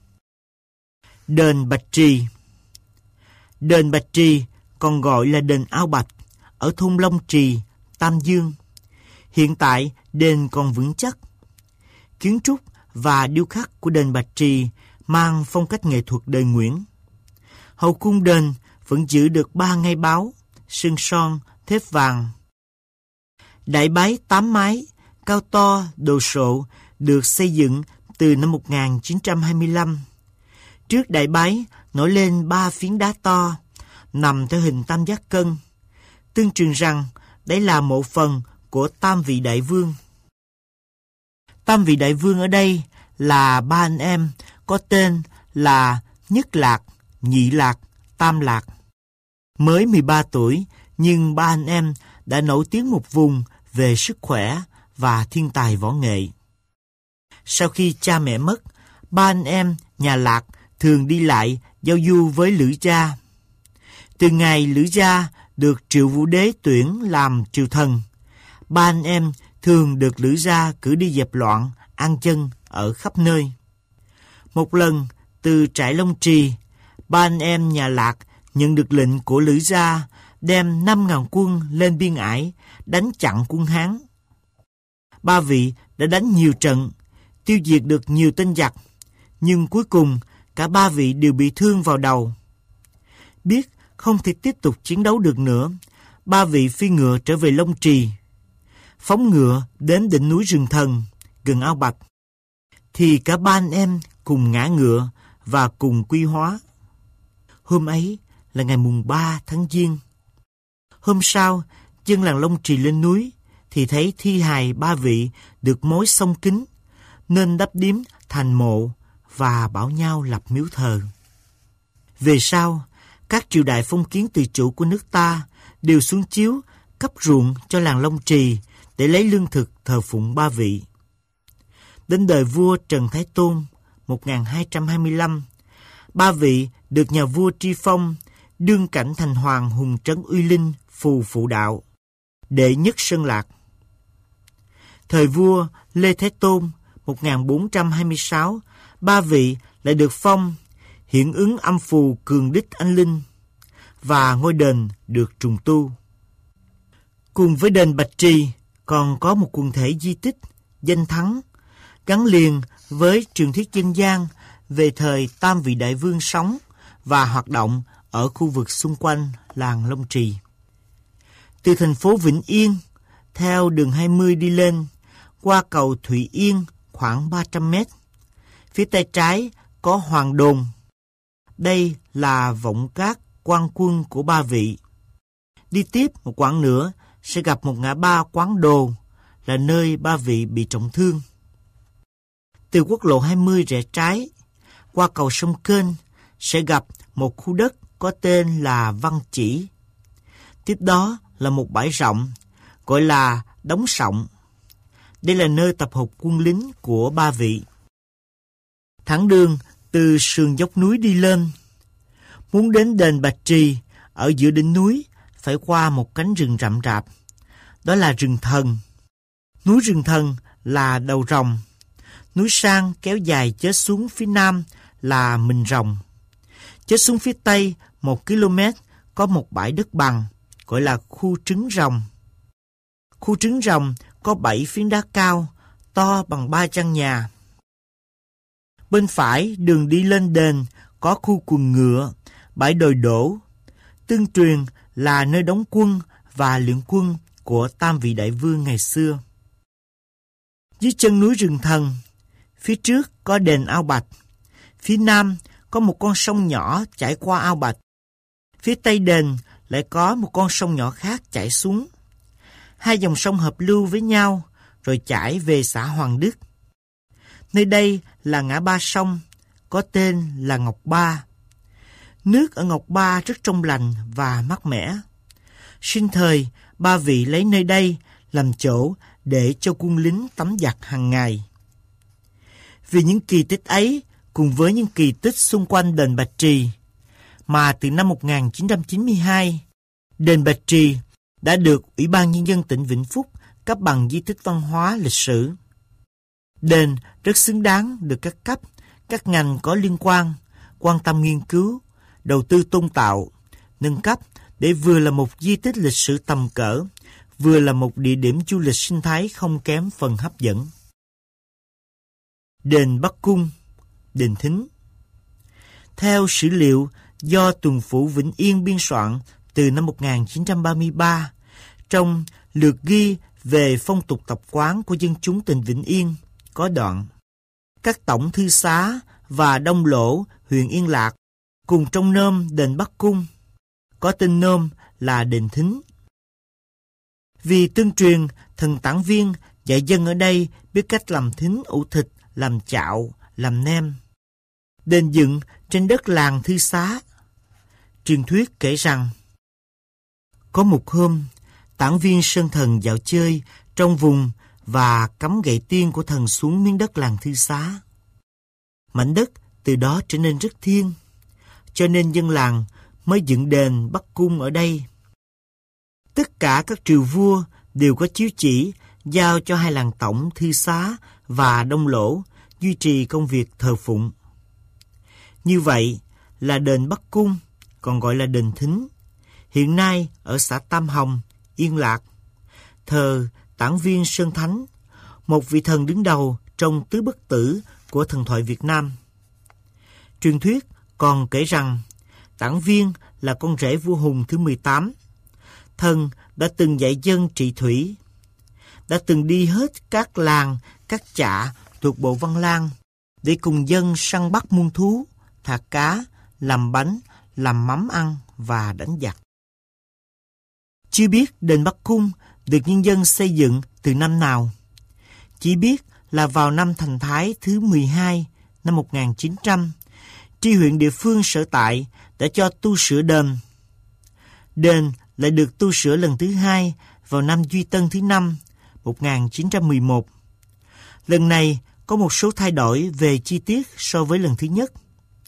Đền Bạch Trì. Đền Bạch Trì còn gọi là đền Ao Bạch ở thôn Long Trì, Tam Dương. Hiện tại đền còn vững chắc. Kiến trúc và điêu khắc của đền Bạch Trì mang phong cách nghệ thuật đời Nguyễn. Hậu cung đền vẫn giữ được ba ngai báo, sơn son, thép vàng. Đại bái tám mái, cao to, đồ sộ, được xây dựng từ năm một nghìn chín trăm hai mươi lăm. Trước đại bái nổi lên ba phiến đá to, nằm theo hình tam giác cân, tương truyền rằng đấy là mộ phần của tam vị đại vương. Tam vị đại vương ở đây là ba anh em có tên là Nhất Lạc, Nhị Lạc, Tam Lạc. Mới mười ba tuổi nhưng ba anh em đã nổi tiếng một vùng về sức khỏe và thiên tài võ nghệ. Sau khi cha mẹ mất, ba anh em nhà Lạc thường đi lại giao du với Lữ gia. Từ ngày Lữ gia được Triệu Vũ Đế tuyển làm triều thần, ba anh em thường được Lữ gia cử đi dẹp loạn, an dân ở khắp nơi. Một lần, từ trại Long Trì, ba anh em nhà Lạc nhận được lệnh của Lữ gia đem năm ngàn quân lên biên ải đánh chặn quân Hán. Ba vị đã đánh nhiều trận, tiêu diệt được nhiều tên giặc, nhưng cuối cùng cả ba vị đều bị thương vào đầu. Biết không thể tiếp tục chiến đấu được nữa, ba vị phi ngựa trở về Long Trì. Phóng ngựa đến đỉnh núi Rừng Thần, gần Ao Bạch, thì cả ba anh em cùng ngã ngựa và cùng quy hóa. Hôm ấy là ngày mùng ba tháng Giêng. Hôm sau, dân làng Long Trì lên núi thì thấy thi hài ba vị được mối song kính, nên đắp điếm thành mộ và bảo nhau lập miếu thờ. Về sau, các triều đại phong kiến tự chủ của nước ta đều xuống chiếu cấp ruộng cho làng Long Trì để lấy lương thực thờ phụng ba vị. Đến đời vua Trần Thái Tôn một nghìn hai trăm hai mươi lăm, ba vị được nhà vua tri phong đương cảnh thành hoàng hùng trấn uy linh phù phụ đạo, đệ nhất Sơn Lạc. Thời vua Lê Thái Tôn một nghìn bốn trăm hai mươi sáu, ba vị lại được phong hiện ứng âm phù cường đích anh linh và ngôi đền được trùng tu. Cùng với đền Bạch Trì còn có một quần thể di tích danh thắng gắn liền với truyền thuyết dân gian về thời tam vị đại vương sống và hoạt động ở khu vực xung quanh làng Long Trì. Từ thành phố Vĩnh Yên, theo đường hai mươi đi lên, qua cầu Thủy Yên khoảng ba trăm mét. Phía tay trái có Hoàng Đồn. Đây là vọng cát quan quân của ba vị. Đi tiếp một quãng nữa sẽ gặp một ngã ba Quán Đồ, là nơi ba vị bị trọng thương. Từ quốc lộ hai mươi rẽ trái, qua cầu sông Kênh sẽ gặp một khu đất có tên là Văn Chỉ. Tiếp đó là một bãi rộng, gọi là Đống Sọng. Đây là nơi tập hợp quân lính của ba vị. Thẳng đường từ sườn dốc núi đi lên. Muốn đến đền Bạch Trì, ở giữa đỉnh núi phải qua một cánh rừng rậm rạp. Đó là rừng Thần. Núi Rừng Thần là đầu rồng. Núi Sang kéo dài chết xuống phía nam là Mình Rồng. Chết xuống phía tây một ki lô mét có một bãi đất bằng, gọi là khu trứng rồng. Khu trứng rồng có bảy phiến đá cao, to bằng ba căn nhà. Bên phải đường đi lên đền có khu quần ngựa, bãi đồi đổ. Tương truyền là nơi đóng quân và luyện quân của tam vị đại vương ngày xưa. Dưới chân núi Rừng Thần, phía trước có đền Ao Bạch. Phía nam có một con sông nhỏ chảy qua Ao Bạch. Phía tây đền lại có một con sông nhỏ khác chảy xuống. Hai dòng sông hợp lưu với nhau rồi chảy về xã Hoàng Đức. Nơi đây là ngã ba sông, có tên là Ngọc Ba. Nước ở Ngọc Ba rất trong lành và mát mẻ. Sinh thời, ba vị lấy nơi đây làm chỗ để cho quân lính tắm giặt hàng ngày. Vì những kỳ tích ấy, cùng với những kỳ tích xung quanh đền Bạch Trì, mà từ năm một nghìn chín trăm chín mươi hai, đền Bạch Trì đã được Ủy ban Nhân dân tỉnh Vĩnh Phúc cấp bằng di tích văn hóa lịch sử. Đền rất xứng đáng được các cấp, các ngành có liên quan quan tâm nghiên cứu, đầu tư tôn tạo, nâng cấp để vừa là một di tích lịch sử tầm cỡ, vừa là một địa điểm du lịch sinh thái không kém phần hấp dẫn. Đền Bắc Cung, đền Thính. Theo sử liệu do Tuần Phủ Vĩnh Yên biên soạn từ năm một nghìn chín trăm ba mươi ba, trong lược ghi về phong tục tập quán của dân chúng tỉnh Vĩnh Yên, có đoạn: các tổng thư xá và đông lỗ huyện Yên Lạc cùng trong nôm đền Bắc Cung, có tên nôm là đền Thính. Vì tương truyền, thần Tản Viên dạy dân ở đây biết cách làm thính ủ thịt, làm chạo, làm nem. Đền dựng trên đất làng Thư Xá. Truyền thuyết kể rằng, có một hôm, Tản Viên Sơn Thần dạo chơi trong vùng và cắm gậy tiên của thần xuống miếng đất làng Thư Xá. Mảnh đất từ đó trở nên rất thiêng, cho nên dân làng mới dựng đền Bắc Cung ở đây. Tất cả các triều vua đều có chiếu chỉ giao cho hai làng tổng Thư Xá và Đông Lỗ duy trì công việc thờ phụng. Như vậy là đền Bắc Cung, còn gọi là đền Thính, hiện nay ở xã Tam Hồng, Yên Lạc, thờ Tản Viên Sơn Thánh, một vị thần đứng đầu trong tứ bất tử của thần thoại Việt Nam. Truyền thuyết còn kể rằng Tản Viên là con rể vua Hùng thứ mười tám. Thần đã từng dạy dân trị thủy, đã từng đi hết các làng, các chạ thuộc bộ Văn Lang để cùng dân săn bắt muôn thú, thả cá, làm bánh, làm mắm ăn và đánh giặc. Chưa biết đền Bắc Cung được nhân dân xây dựng từ năm nào. Chỉ biết là vào năm Thành Thái thứ mười hai năm một nghìn chín trăm, tri huyện địa phương sở tại đã cho tu sửa đền. Đền lại được tu sửa lần thứ hai vào năm Duy Tân thứ năm, một nghìn chín trăm mười một. Lần này có một số thay đổi về chi tiết so với lần thứ nhất.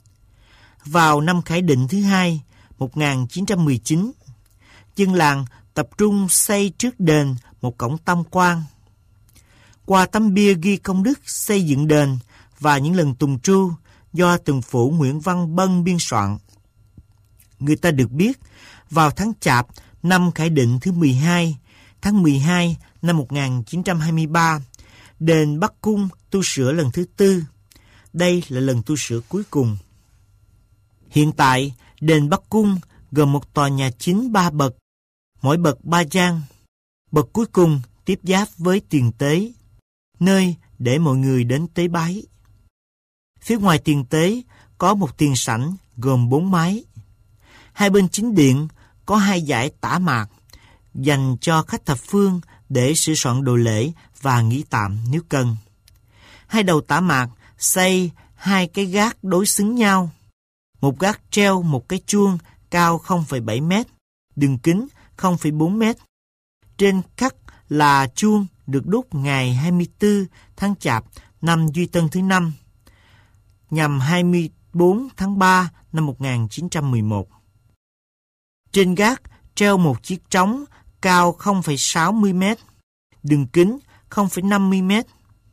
Vào năm Khải Định thứ hai, một nghìn chín trăm mười chín, dân làng tập trung xây trước đền một cổng tam quan. Qua tấm bia ghi công đức xây dựng đền và những lần tùng tru do từng phủ Nguyễn Văn Bân biên soạn, người ta được biết vào tháng Chạp năm Khải Định thứ mười hai, tháng mười hai năm một nghìn chín trăm hai mươi ba, đền Bắc Cung tu sửa lần thứ tư. Đây là lần tu sửa cuối cùng. Hiện tại, đền Bắc Cung gồm một tòa nhà chính ba bậc, mỗi bậc ba gian. Bậc cuối cùng tiếp giáp với tiền tế, nơi để mọi người đến tế bái. Phía ngoài tiền tế có một tiền sảnh gồm bốn mái. Hai bên chính điện có hai dãy tả mạc dành cho khách thập phương để sửa soạn đồ lễ và nghỉ tạm nếu cần. Hai đầu tả mạc xây hai cái gác đối xứng nhau. Một gác treo một cái chuông cao không phẩy bảy mét, đường kính không phẩy bốn mét. Trên khắc là chuông được đúc ngày hai mươi tư tháng Chạp năm Duy Tân thứ năm, nhằm hai mươi tư tháng ba năm một nghìn chín trăm mười một. Trên gác treo một chiếc trống cao không phẩy sáu mươi mét, đường kính không phẩy năm mươi mét.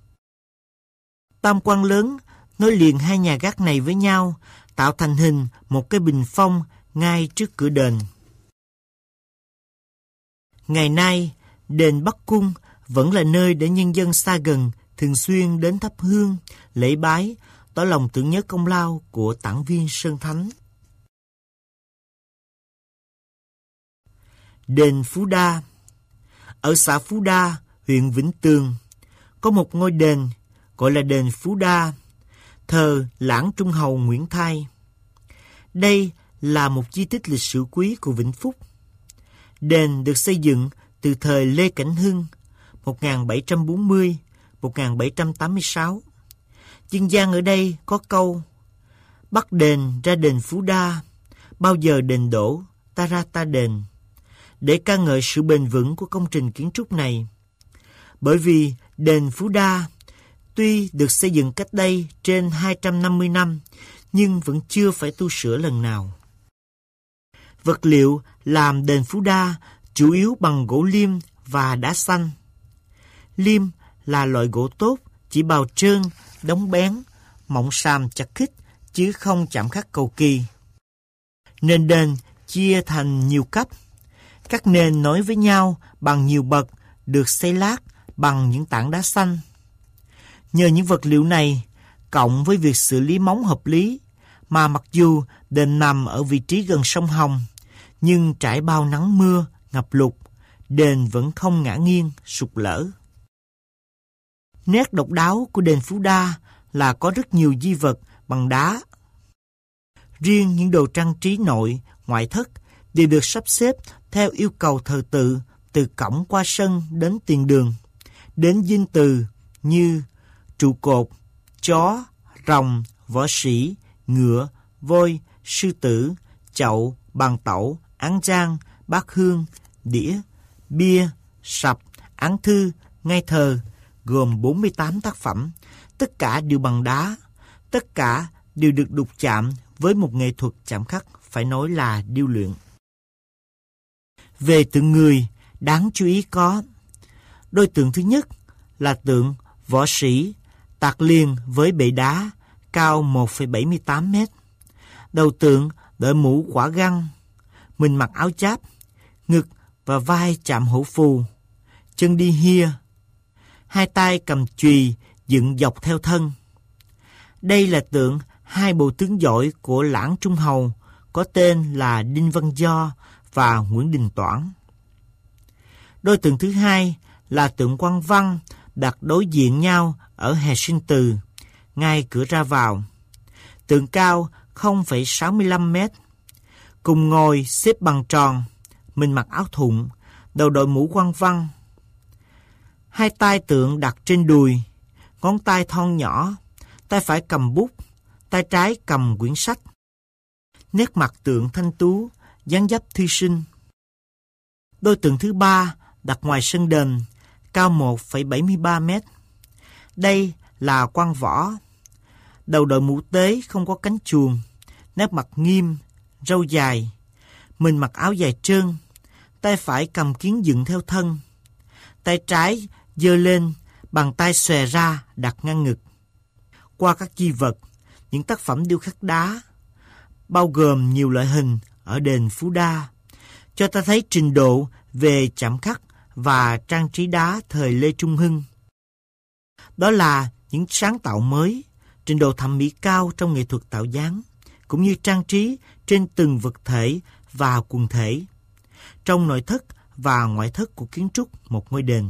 Tam quan lớn nối liền hai nhà gác này với nhau, tạo thành hình một cái bình phong ngay trước cửa đền. Ngày nay, đền Bắc Cung vẫn là nơi để nhân dân xa gần thường xuyên đến thắp hương, lễ bái, tỏ lòng tưởng nhớ công lao của Tản Viên Sơn Thánh. Đền Phú Đa. Ở xã Phú Đa, huyện Vĩnh Tường, có một ngôi đền gọi là đền Phú Đa, thờ Lãng Trung Hầu Nguyễn Thai. Đây là một di tích lịch sử quý của Vĩnh Phúc. Đền được xây dựng từ thời Lê Cảnh Hưng, một nghìn bảy trăm bốn mươi đến một nghìn bảy trăm tám mươi sáu. Dân gian ở đây có câu: bắt đền ra đền Phú Đa, bao giờ đền đổ ta ra ta đền, để ca ngợi sự bền vững của công trình kiến trúc này. Bởi vì đền Phú Đa tuy được xây dựng cách đây trên hai trăm năm mươi năm, nhưng vẫn chưa phải tu sửa lần nào. Vật liệu làm đền Phú Đa chủ yếu bằng gỗ liêm và đá xanh. Liêm là loại gỗ tốt, chỉ bào trơn, đóng bén, mỏng xàm chặt khít, chứ không chạm khắc cầu kỳ. Nền đền chia thành nhiều cấp. Các nền nối với nhau bằng nhiều bậc, được xây lát bằng những tảng đá xanh. Nhờ những vật liệu này, cộng với việc xử lý móng hợp lý, mà mặc dù đền nằm ở vị trí gần sông Hồng, nhưng trải bao nắng mưa, ngập lụt, đền vẫn không ngã nghiêng, sụp lở. Nét độc đáo của đền Phú Đa là có rất nhiều di vật bằng đá. Riêng những đồ trang trí nội, ngoại thất đều được sắp xếp theo yêu cầu thờ tự, từ cổng qua sân đến tiền đường, đến dinh từ như trụ cột, chó, rồng, võ sĩ, ngựa, voi, sư tử, chậu, bàn tẩu, án giang, bát hương, đĩa, bia, sập, án thư, ngay thờ, gồm bốn mươi tám tác phẩm, tất cả đều bằng đá, tất cả đều được đục chạm với một nghệ thuật chạm khắc phải nói là điêu luyện. Về tượng người, đáng chú ý có đôi tượng thứ nhất là tượng võ sĩ tạc liền với bệ đá cao một phẩy bảy mươi tám mét. Đầu tượng đội mũ quả găng, mình mặc áo giáp, ngực và vai chạm hổ phù, chân đi hia, hai tay cầm chùy dựng dọc theo thân. Đây là tượng hai bộ tướng giỏi của Lãng Trung Hầu có tên là Đinh Văn Do và Nguyễn Đình Toản. Đôi tượng thứ hai là tượng Quan Văn đặt đối diện nhau ở hè Sinh Từ, ngay cửa ra vào. Tượng cao không phẩy sáu mươi lăm mét, cùng ngồi xếp bằng tròn, mình mặc áo thụng, đầu đội mũ Quan Văn. Hai tay tượng đặt trên đùi, ngón tay thon nhỏ, tay phải cầm bút, tay trái cầm quyển sách. Nét mặt tượng thanh tú, dáng dấp thư sinh. Đôi tượng thứ ba đặt ngoài sân đền, cao một phẩy bảy mươi ba mét. Đây là quan võ, đầu đội mũ tế không có cánh chuồng, nét mặt nghiêm, râu dài, mình mặc áo dài trơn, tay phải cầm kiếm dựng theo thân, tay trái giơ lên, bàn tay xòe ra đặt ngang ngực. Qua các di vật, những tác phẩm điêu khắc đá, bao gồm nhiều loại hình ở đền Phú Đa, cho ta thấy trình độ về chạm khắc và trang trí đá thời Lê Trung Hưng. Đó là những sáng tạo mới, trình độ thẩm mỹ cao trong nghệ thuật tạo dáng, cũng như trang trí trên từng vật thể và quần thể, trong nội thất và ngoại thất của kiến trúc một ngôi đền.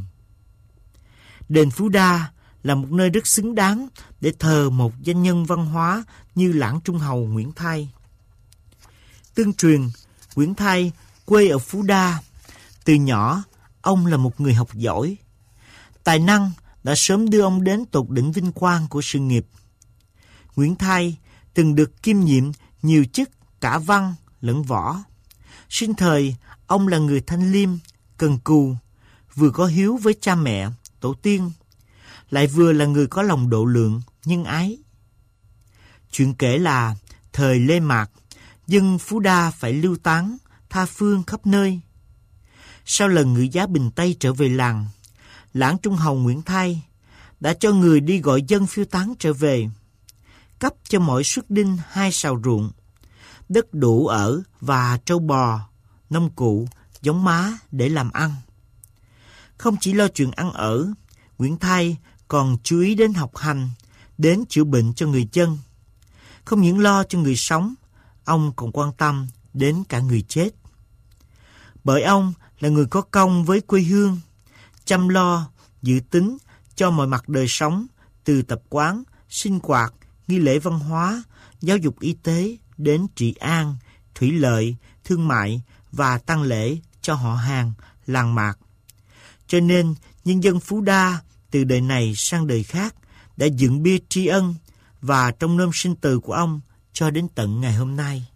Đền Phú Đa là một nơi rất xứng đáng để thờ một danh nhân văn hóa như Lãng Trung Hầu Nguyễn Thai. Tương truyền, Nguyễn Thai quê ở Phú Đa. Từ nhỏ, ông là một người học giỏi. Tài năng đã sớm đưa ông đến tột đỉnh vinh quang của sự nghiệp. Nguyễn Thai từng được kiêm nhiệm nhiều chức cả văn lẫn võ. Sinh thời, ông là người thanh liêm, cần cù, vừa có hiếu với cha mẹ, tổ tiên, lại vừa là người có lòng độ lượng, nhân ái. Chuyện kể là, thời Lê Mạc, dân Phú Đa phải lưu tán, tha phương khắp nơi. Sau lần ngự giá Bình Tây trở về làng, Lãng Trung Hầu Nguyễn Thai đã cho người đi gọi dân phiêu tán trở về, cấp cho mỗi suất đinh hai sào ruộng, đất đủ ở và trâu bò, nông cụ, giống má để làm ăn. Không chỉ lo chuyện ăn ở, Nguyễn Thai còn chú ý đến học hành, đến chữa bệnh cho người dân. Không những lo cho người sống, ông còn quan tâm đến cả người chết. Bởi ông là người có công với quê hương, chăm lo, dự tính cho mọi mặt đời sống, từ tập quán, sinh hoạt, nghi lễ văn hóa, giáo dục y tế đến trị an, thủy lợi, thương mại và tang lễ cho họ hàng, làng mạc. Cho nên, nhân dân Phú Đa từ đời này sang đời khác đã dựng bia tri ân và trong năm sinh từ của ông cho đến tận ngày hôm nay.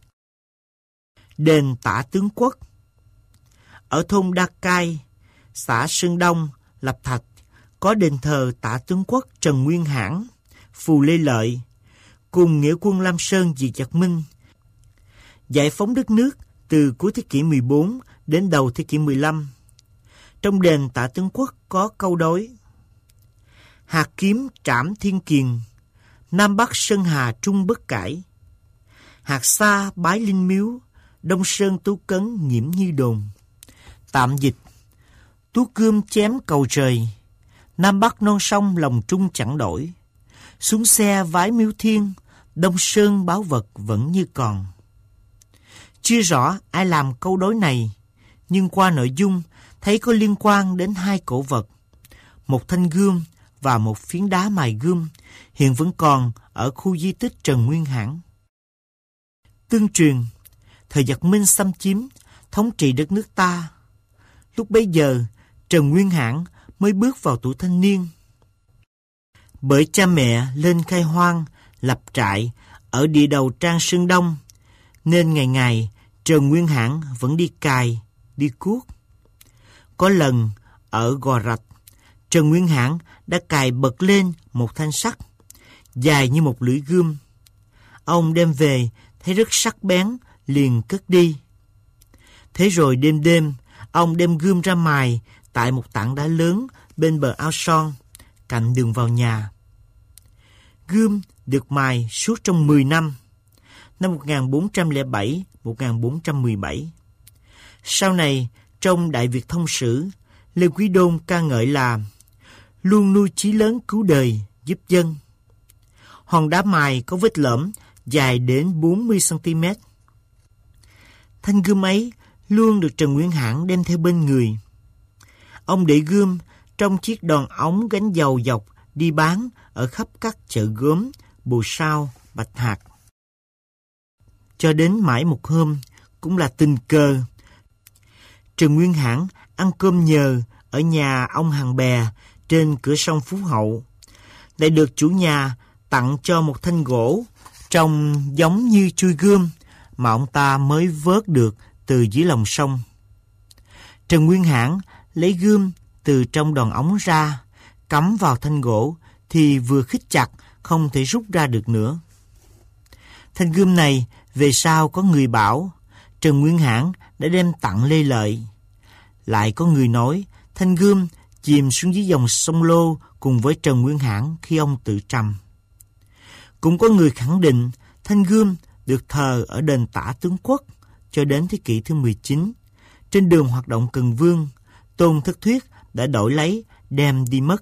Đền Tả Tướng Quốc ở thôn Đa Cai, xã Sơn Đông, Lập Thạch, có đền thờ Tả Tướng Quốc Trần Nguyên Hãn, Phù Lê Lợi, cùng nghĩa quân Lam Sơn Diệt Giặc Minh, giải phóng đất nước từ cuối thế kỷ mười bốn đến đầu thế kỷ mười lăm. Trong đền Tả Tướng Quốc có câu đối: hạt kiếm trảm thiên kiền, Nam Bắc Sơn Hà trung bất cải. Hạt xa bái linh miếu, Đông Sơn tú cấn nhiễm như đồn. Tạm dịch: tú cươm chém cầu trời, Nam Bắc non sông lòng trung chẳng đổi. Xuống xe vái miếu thiên, Đông Sơn báo vật vẫn như còn. Chưa rõ ai làm câu đối này, nhưng qua nội dung thấy có liên quan đến hai cổ vật, một thanh gươm và một phiến đá mài gươm, hiện vẫn còn ở khu di tích Trần Nguyên Hãn. Tương truyền, thời giặc Minh xâm chiếm, thống trị đất nước ta, Lúc bấy giờ, Trần Nguyên Hãn mới bước vào tuổi thanh niên. Bởi cha mẹ lên khai hoang, lập trại ở địa đầu Trang Sơn Đông, nên ngày ngày Trần Nguyên Hãn vẫn đi cày, đi cuốc. Có lần ở Gò Rạch, Trần Nguyên Hãn đã cài bật lên một thanh sắt dài như một lưỡi gươm. Ông đem về thấy rất sắc bén, liền cất đi. Thế rồi đêm đêm, ông đem gươm ra mài tại một tảng đá lớn bên bờ ao son, cạnh đường vào nhà. Gươm được mài suốt trong mười năm, năm một nghìn bốn trăm lẻ bảy đến một nghìn bốn trăm mười bảy. Sau này, trong Đại Việt Thông Sử, Lê Quý Đôn ca ngợi là luôn nuôi chí lớn cứu đời, giúp dân. Hòn đá mài có vết lõm dài đến bốn mươi xăng-ti-mét. Thanh gươm ấy luôn được Trần Nguyên Hãn đem theo bên người. Ông để gươm trong chiếc đòn ống gánh dầu dọc đi bán ở khắp các chợ gốm, Bồ Sao, Bạch Hạc. Cho đến mãi một hôm, cũng là tình cờ, Trần Nguyên Hãn ăn cơm nhờ ở nhà ông Hàng Bè trên cửa sông Phú Hậu, lại được chủ nhà tặng cho một thanh gỗ trông giống như chuôi gươm mà ông ta mới vớt được từ dưới lòng sông. Trần Nguyên Hãn lấy gươm từ trong đòn ống ra, cắm vào thanh gỗ thì vừa khít chặt, không thể rút ra được nữa. Thanh gươm này về sau có người bảo Trần Nguyên Hãn đã đem tặng Lê Lợi. Lại có người nói thanh gươm chìm xuống dưới dòng sông Lô cùng với Trần Nguyên Hãn khi ông tự trầm. Cũng có người khẳng định thanh gươm được thờ ở đền Tả Tướng Quốc cho đến thế kỷ thứ mười chín. Trên đường hoạt động Cần Vương, Tôn Thất Thuyết đã đổi lấy đem đi mất.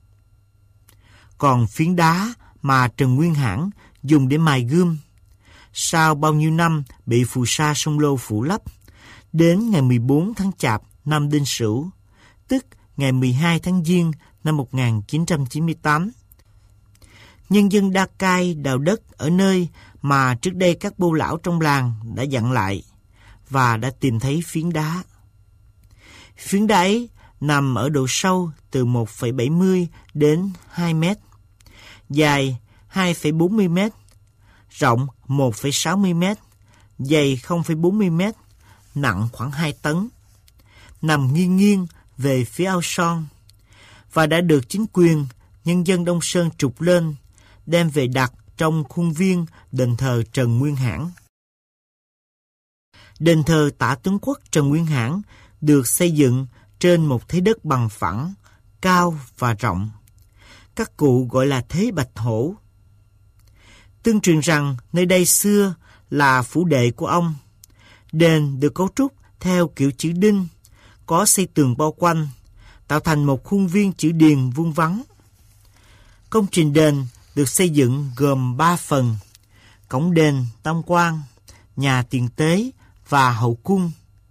Còn phiến đá mà Trần Nguyên Hãn dùng để mài gươm, sau bao nhiêu năm bị phù sa sông Lô phủ lấp, đến ngày mười bốn tháng Chạp năm Đinh Sửu, tức ngày mười hai tháng Giêng năm một nghìn chín trăm chín mươi tám, nhân dân Đa Cai đào đất ở nơi mà trước đây các bô lão trong làng đã dặn lại và đã tìm thấy phiến đá. Phiến đá ấy nằm ở độ sâu từ một phẩy bảy mươi đến hai mét, dài hai phẩy bốn mươi mét, rộng một phẩy sáu mươi mét, dày không phẩy bốn mươi mét, nặng khoảng hai tấn, nằm nghiêng nghiêng về phía ao son và đã được chính quyền nhân dân Đông Sơn trục lên, đem về đặt trong khuôn viên đền thờ Trần Nguyên Hãn. Đền thờ Tả Tướng Quốc Trần Nguyên Hãn được xây dựng trên một thế đất bằng phẳng, cao và rộng. Các cụ gọi là thế Bạch Hổ. Tương truyền rằng nơi đây xưa là phủ đệ của ông. Đền được cấu trúc theo kiểu chữ đinh, có xây tường bao quanh, tạo thành một khuôn viên chữ điền vuông vắn. Công trình đền được xây dựng gồm ba phần: cổng đền, tam quan, nhà tiền tế và hậu cung.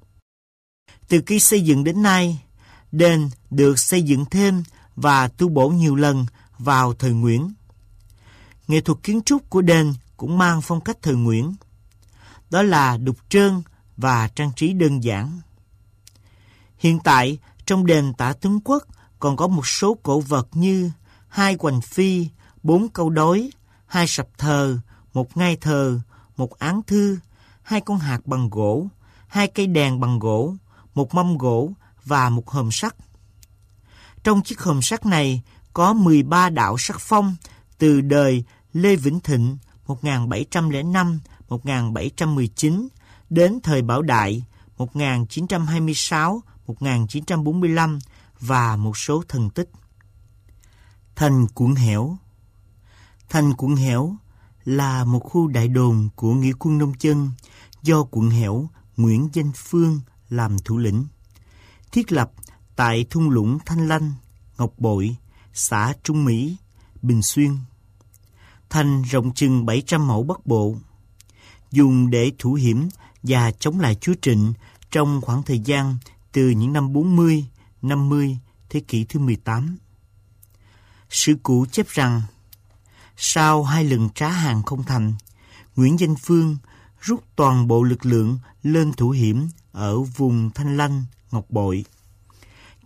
Từ khi xây dựng đến nay, đền được xây dựng thêm và tu bổ nhiều lần vào thời Nguyễn. Nghệ thuật kiến trúc của đền cũng mang phong cách thời Nguyễn, đó là đục trơn và trang trí đơn giản. Hiện tại, trong đền Tả Tướng Quốc còn có một số cổ vật như hai hoành phi, bốn câu đối, hai sập thờ, một ngai thờ, một án thư, hai con hạt bằng gỗ, hai cây đèn bằng gỗ, một mâm gỗ và một hòm sắt. Trong chiếc hòm sắt này có mười ba đạo sắc phong từ đời Lê Vĩnh Thịnh một nghìn bảy trăm lẻ năm đến một nghìn bảy trăm mười chín đến thời Bảo Đại một nghìn chín trăm hai mươi sáu đến một nghìn chín trăm bốn mươi lăm và một số thần tích. Thành Cuộn Hẻo. Thành Cuộn Hẻo là một khu đại đồn của nghĩa quân nông dân do Cuộn Hẻo Nguyễn Danh Phương làm thủ lĩnh, thiết lập tại thung lũng Thanh Lanh, Ngọc Bội, xã Trung Mỹ, Bình Xuyên. Thành rộng chừng bảy trăm mẫu bắc bộ, dùng để thủ hiểm và chống lại chúa Trịnh trong khoảng thời gian từ những năm bốn mươi, năm mươi thế kỷ thứ mười tám. Sử cũ chép rằng, sau hai lần trá hàng không thành, Nguyễn Danh Phương rút toàn bộ lực lượng lên thủ hiểm ở vùng Thanh Lanh, Ngọc Bội.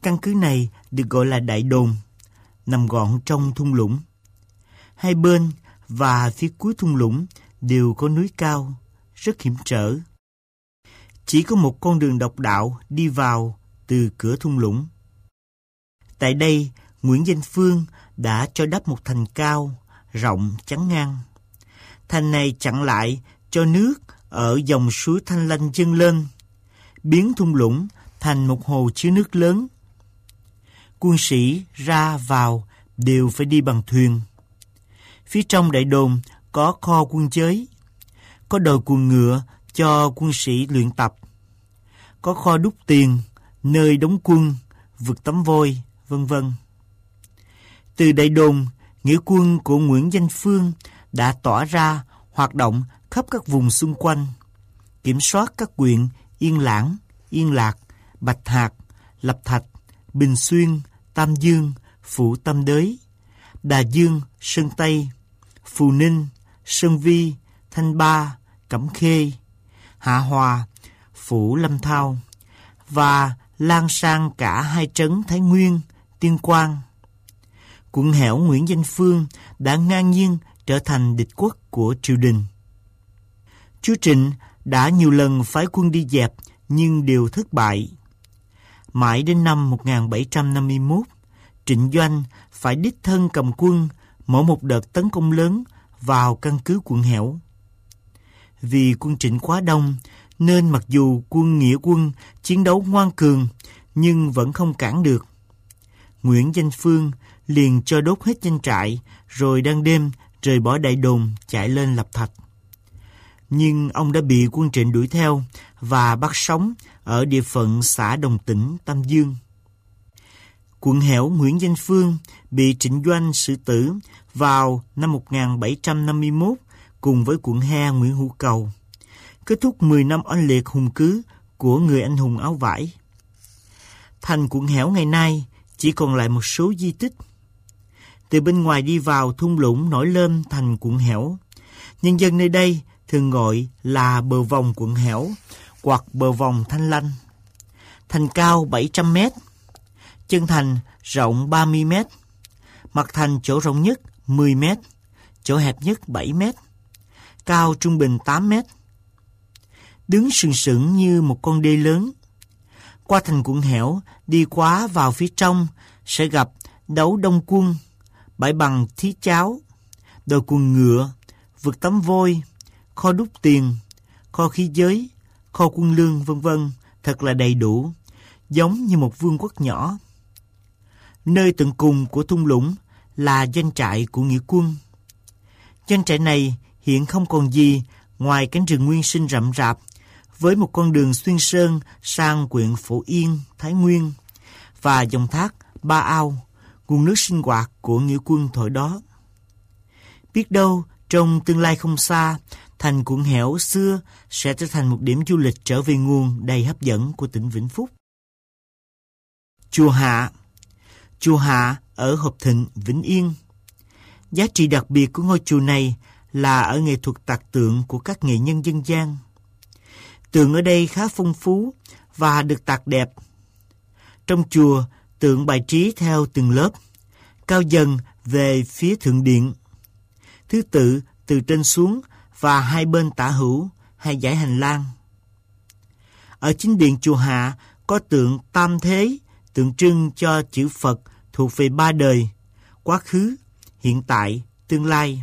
Căn cứ này được gọi là Đại Đồn, nằm gọn trong thung lũng. Hai bên và phía cuối thung lũng đều có núi cao, rất hiểm trở. Chỉ có một con đường độc đạo đi vào từ cửa thung lũng. Tại đây, Nguyễn Danh Phương đã cho đắp một thành cao, rộng, chắn ngang. Thành này chặn lại cho nước ở dòng suối Thanh Lanh dâng lên, biến thung lũng thành một hồ chứa nước lớn. Quân sĩ ra vào đều phải đi bằng thuyền. Phía trong Đại Đồn có kho quân giới, có đồi cuồng ngựa cho quân sĩ luyện tập, có kho đúc tiền, nơi đóng quân, vực tắm vôi, vân vân. Từ Đại Đồn, nghĩa quân của Nguyễn Danh Phương đã tỏa ra hoạt động khắp các vùng xung quanh, kiểm soát các huyện Yên Lãng, Yên Lạc, Bạch Hạc, Lập Thạch, Bình Xuyên, Tam Dương, Phụ Tam Đới, Đà Dương, Sơn Tây, Phù Ninh, Sơn Vi, Thanh Ba, Cẩm Khê, Hạ Hòa, Phủ Lâm Thao và lan sang cả hai trấn Thái Nguyên, Tuyên Quang. Quận Hẻo Nguyễn Danh Phương đã ngang nhiên trở thành địch quốc của triều đình. Chúa Trịnh đã nhiều lần phái quân đi dẹp nhưng đều thất bại. Mãi đến năm một nghìn bảy trăm năm mươi mốt, Trịnh Doanh phải đích thân cầm quân mở một đợt tấn công lớn vào căn cứ Quận Hẻo. Vì quân Trịnh quá đông, nên mặc dù quân nghĩa quân chiến đấu ngoan cường, nhưng vẫn không cản được. Nguyễn Danh Phương liền cho đốt hết doanh trại, rồi đang đêm rời bỏ Đại Đồn chạy lên Lập Thạch. Nhưng ông đã bị quân Trịnh đuổi theo và bắt sống ở địa phận xã Đồng Tĩnh, Tam Dương. Quận Hẻo Nguyễn Danh Phương bị Trịnh Doanh xử tử vào năm một nghìn bảy trăm năm mươi mốt cùng với quận He Nguyễn Hữu Cầu, kết thúc mười năm oanh liệt hùng cứ của người anh hùng áo vải. Thành Quận Hẻo ngày nay chỉ còn lại một số di tích. Từ bên ngoài đi vào thung lũng nổi lên thành Quận Hẻo. Nhân dân nơi đây thường gọi là bờ vòng Quận Hẻo hoặc bờ vòng Thanh Lanh. Thành cao bảy trăm mét, chân thành rộng ba mươi mét, mặt thành chỗ rộng nhất mười mét, chỗ hẹp nhất bảy mét, cao trung bình tám mét. Đứng sừng sững như một con đê lớn. Qua thành Quận Hẻo, đi quá vào phía trong sẽ gặp đấu Đông Quân, bãi bằng Thí Cháo, đồi quần ngựa, vực tắm vôi, kho đúc tiền, kho khí giới, kho quân lương, vân vân, thật là đầy đủ, giống như một vương quốc nhỏ. Nơi tận cùng của thung lũng là doanh trại của nghĩa quân. Doanh trại này hiện không còn gì ngoài cánh rừng nguyên sinh rậm rạp, với một con đường xuyên sơn sang huyện Phổ Yên, Thái Nguyên và dòng thác Ba Ao, nguồn nước sinh hoạt của nghĩa quân thời đó. Biết đâu trong tương lai không xa, thành Quận Hẻo xưa sẽ trở thành một điểm du lịch trở về nguồn đầy hấp dẫn của tỉnh Vĩnh Phúc. Chùa Hạ. Chùa Hạ ở Hợp Thịnh, Vĩnh Yên. Giá trị đặc biệt của ngôi chùa này là ở nghệ thuật tạc tượng của các nghệ nhân dân gian. Tượng ở đây khá phong phú và được tạc đẹp. Trong chùa, tượng bài trí theo từng lớp, cao dần về phía thượng điện, thứ tự từ trên xuống và hai bên tả hữu, hai dãy hành lang. Ở chính điện chùa Hạ có tượng Tam Thế, tượng trưng cho chữ Phật thuộc về ba đời, quá khứ, hiện tại, tương lai.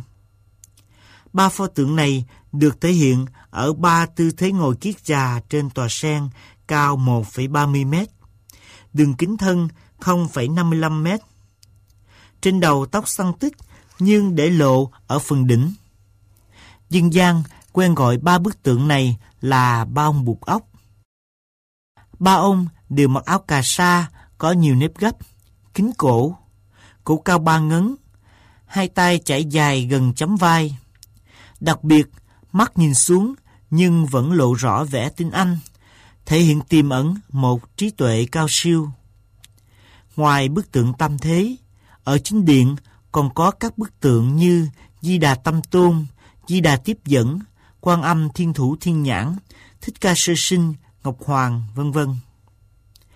Ba pho tượng này được thể hiện ở ba tư thế ngồi kiết già trên tòa sen cao một phẩy ba mươi mét, đường kính thân không phẩy năm mươi lăm mét. Trên đầu tóc xăn tích nhưng để lộ ở phần đỉnh. Dân gian quen gọi ba bức tượng này là ba ông bụt ốc. Ba ông đều mặc áo cà sa có nhiều nếp gấp, kín cổ, cổ cao ba ngấn, hai tay chảy dài gần chấm vai. Đặc biệt, mắt nhìn xuống nhưng vẫn lộ rõ vẻ tinh anh, thể hiện tiềm ẩn một trí tuệ cao siêu. Ngoài bức tượng Tam Thế, ở chính điện còn có các bức tượng như Di Đà Tâm Tôn, Di Đà Tiếp Dẫn, Quan Âm Thiên Thủ Thiên Nhãn, Thích Ca Sơ Sinh, Ngọc Hoàng, vân vân.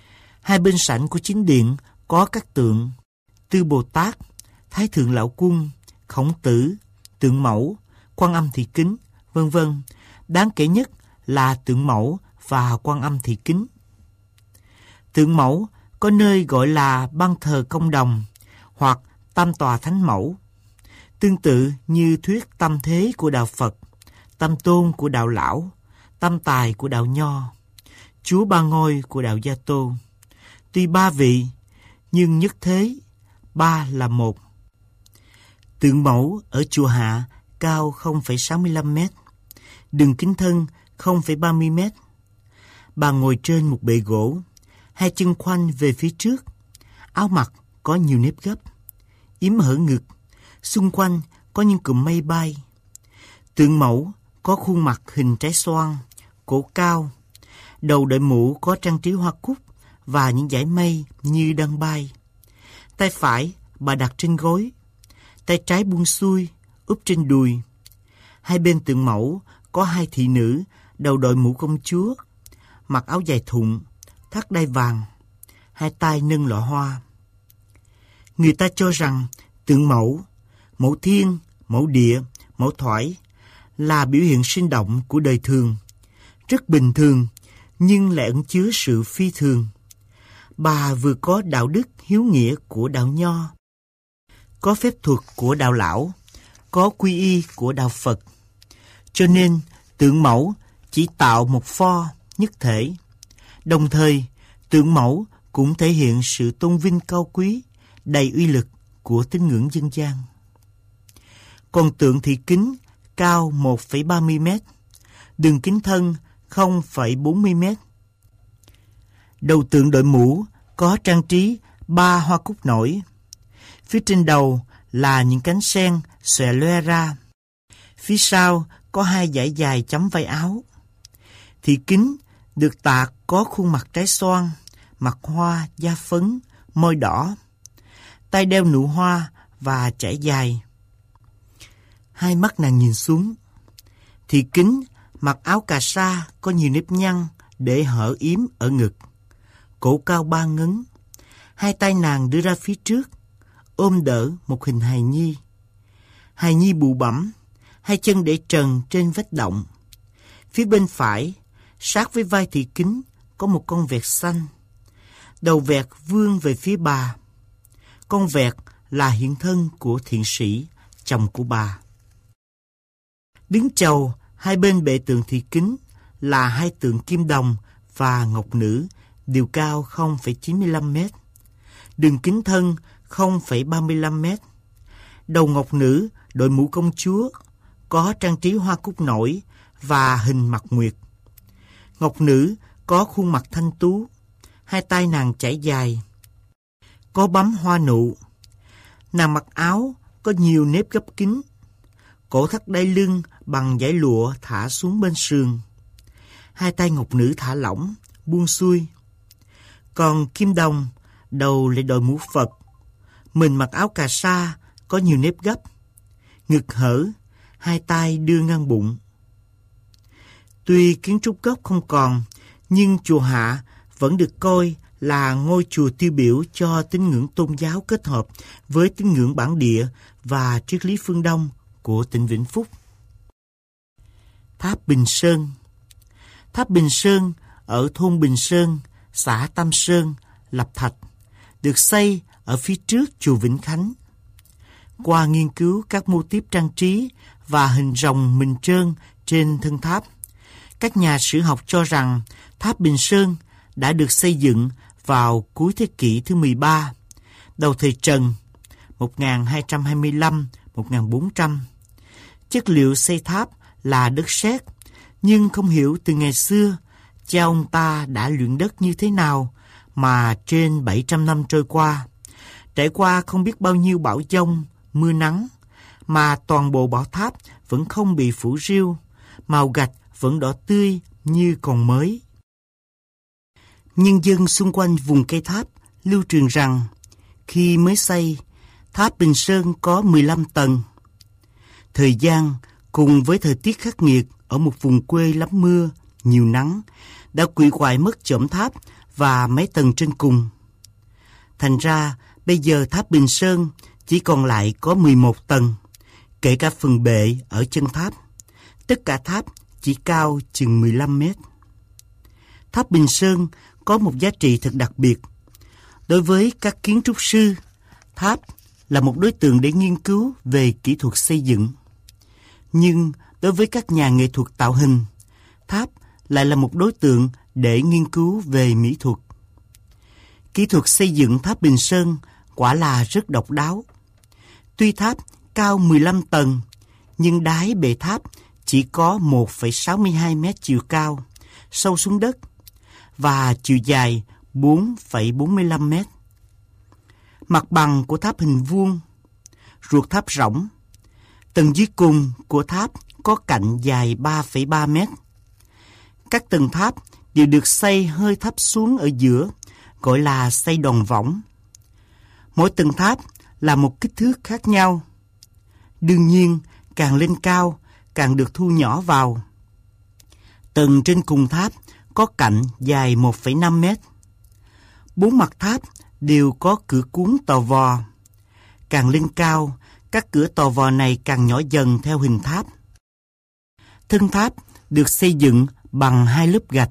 Hai bên sảnh của chính điện có các tượng Tư Bồ Tát, Thái Thượng Lão Quân, Khổng Tử, tượng Mẫu, Quan Âm Thị Kính, vân vân. Đáng kể nhất là tượng Mẫu và Quan Âm Thị Kính. Tượng Mẫu có nơi gọi là ban thờ công đồng hoặc tam tòa thánh mẫu, tương tự như thuyết tam thế của đạo Phật, tam tôn của đạo Lão, tam tài của đạo Nho, Chúa Ba Ngôi của đạo Gia Tô. Tuy ba vị, nhưng nhất thế, ba là một. Tượng Mẫu ở chùa Hạ cao không phẩy sáu mươi lăm mét, đường kính thân không phẩy ba mươi mét. Bà ngồi trên một bệ gỗ, hai chân khoanh về phía trước, áo mặc có nhiều nếp gấp, yếm hở ngực, xung quanh có những cụm mây bay. Tượng Mẫu có khuôn mặt hình trái xoan, cổ cao, đầu đội mũ có trang trí hoa cúc và những dải mây như đang bay. Tay phải bà đặt trên gối, tay trái buông xuôi, úp trên đùi. Hai bên tượng Mẫu có hai thị nữ, đầu đội mũ công chúa, mặc áo dài thụng, thắt đai vàng, hai tay nâng lọ hoa. Người ta cho rằng tượng Mẫu, Mẫu Thiên, Mẫu Địa, Mẫu Thoại là biểu hiện sinh động của đời thường, rất bình thường nhưng lại ẩn chứa sự phi thường. Bà vừa có đạo đức hiếu nghĩa của đạo Nho, có phép thuật của đạo Lão, có quy y của đạo Phật. Cho nên tượng Mẫu chỉ tạo một pho nhất thể. Đồng thời, tượng Mẫu cũng thể hiện sự tôn vinh cao quý, đầy uy lực của tín ngưỡng dân gian. Còn tượng Thị Kính cao một phẩy ba mươi mét, đường kính thân không phẩy bốn mươi mét. Đầu tượng đội mũ có trang trí ba hoa cúc nổi. Phía trên đầu là những cánh sen xòe loe ra. Phía sau có hai dải dài chấm vai áo. Thị Kính được tạc có khuôn mặt trái xoan, mặt hoa, da phấn, môi đỏ, tay đeo nụ hoa và chải dài. Hai mắt nàng nhìn xuống. Thị Kính mặc áo cà sa có nhiều nếp nhăn để hở yếm ở ngực, cổ cao ba ngấn. Hai tay nàng đưa ra phía trước, ôm đỡ một hình hài nhi. Hài nhi bụ bẫm, hai chân để trần trên vách động. Phía bên phải, sát với vai Thị Kính, có một con vẹt xanh. Đầu vẹt vươn về phía bà. Con vẹt là hiện thân của thiện sĩ, chồng của bà. Đứng chầu hai bên bệ tượng Thị Kính là hai tượng kim đồng và ngọc nữ, đều cao không phẩy chín mươi lăm mét, đường kính thân không phẩy ba mươi lăm mét. Đầu ngọc nữ đội mũ công chúa, có trang trí hoa cúc nổi và hình mặt nguyệt. Ngọc nữ có khuôn mặt thanh tú, hai tay nàng chải dài, có bấm hoa nụ. Nàng mặc áo có nhiều nếp gấp kín, cổ thắt đai lưng bằng dải lụa thả xuống bên sườn. Hai tay ngọc nữ thả lỏng, buông xuôi. Còn kim đồng, đầu lại đội mũ Phật, mình mặc áo cà sa có nhiều nếp gấp, ngực hở, hai tay đưa ngang bụng. Tuy kiến trúc gốc không còn, nhưng chùa Hạ vẫn được coi là ngôi chùa tiêu biểu cho tín ngưỡng tôn giáo kết hợp với tín ngưỡng bản địa và triết lý phương Đông của tỉnh Vĩnh Phúc. Tháp Bình Sơn. Tháp Bình Sơn ở thôn Bình Sơn, xã Tam Sơn, Lập Thạch, được xây ở phía trước chùa Vĩnh Khánh. Qua nghiên cứu các mô típ trang trí và hình rồng mình trơn trên thân tháp, các nhà sử học cho rằng tháp Bình Sơn đã được xây dựng vào cuối thế kỷ thứ mười ba, đầu thời Trần, một nghìn hai trăm hai mươi lăm đến một nghìn bốn trăm. Chất liệu xây tháp là đất sét, nhưng không hiểu từ ngày xưa cha ông ta đã luyện đất như thế nào mà trên bảy trăm năm trôi qua, trải qua không biết bao nhiêu bão giông, mưa nắng, mà toàn bộ bảo tháp vẫn không bị phủ rêu, màu gạch vẫn đỏ tươi như còn mới. Nhân dân xung quanh vùng cây tháp lưu truyền rằng khi mới xây, tháp Bình Sơn có mười lăm tầng. Thời gian cùng với thời tiết khắc nghiệt ở một vùng quê lắm mưa, nhiều nắng, đã quỵ hoại mất chõm tháp và mấy tầng trên cùng. Thành ra, bây giờ tháp Bình Sơn chỉ còn lại có mười một tầng, kể cả phần bệ ở chân tháp. Tất cả tháp chỉ cao chừng mười lăm mét. Tháp Bình Sơn có một giá trị thật đặc biệt. Đối với các kiến trúc sư, tháp là một đối tượng để nghiên cứu về kỹ thuật xây dựng. Nhưng đối với các nhà nghệ thuật tạo hình, tháp lại là một đối tượng để nghiên cứu về mỹ thuật. Kỹ thuật xây dựng tháp Bình Sơn quả là rất độc đáo. Tuy tháp cao mười lăm tầng, nhưng đáy bệ tháp chỉ có một phẩy sáu mươi hai mét chiều cao, sâu xuống đất, và chiều dài bốn phẩy bốn mươi lăm mét. Mặt bằng của tháp hình vuông, ruột tháp rỗng. Tầng dưới cùng của tháp có cạnh dài ba phẩy ba mét. Các tầng tháp đều được xây hơi thấp xuống ở giữa, gọi là xây đòn võng. Mỗi tầng tháp là một kích thước khác nhau. Đương nhiên, càng lên cao, càng được thu nhỏ vào. Tầng trên cùng tháp có cạnh dài một phẩy năm mét. Bốn mặt tháp đều có cửa cuốn tò vò. Càng lên cao, các cửa tò vò này càng nhỏ dần theo hình tháp. Thân tháp được xây dựng bằng hai lớp gạch.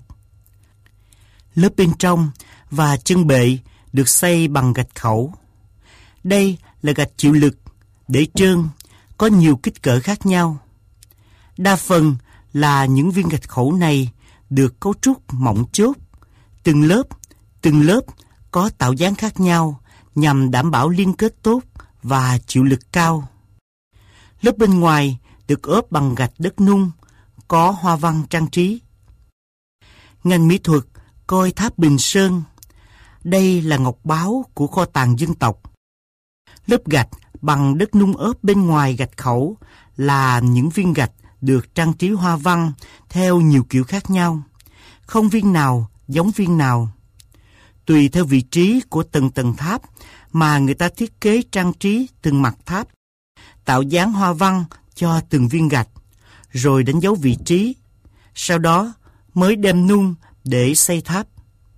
Lớp bên trong và chân bệ được xây bằng gạch khẩu. Đây là gạch chịu lực, để trơn, có nhiều kích cỡ khác nhau. Đa phần là những viên gạch khẩu này được cấu trúc mỏng chốt. Từng lớp, từng lớp có tạo dáng khác nhau nhằm đảm bảo liên kết tốt và chịu lực cao. Lớp bên ngoài được ốp bằng gạch đất nung, có hoa văn trang trí. Ngành mỹ thuật coi tháp Bình Sơn, đây là ngọc báu của kho tàng dân tộc. Lớp gạch bằng đất nung ốp bên ngoài gạch khẩu là những viên gạch được trang trí hoa văn theo nhiều kiểu khác nhau, không viên nào giống viên nào. Tùy theo vị trí của từng tầng tháp mà người ta thiết kế trang trí từng mặt tháp, tạo dáng hoa văn cho từng viên gạch, rồi đánh dấu vị trí, sau đó mới đem nung để xây tháp.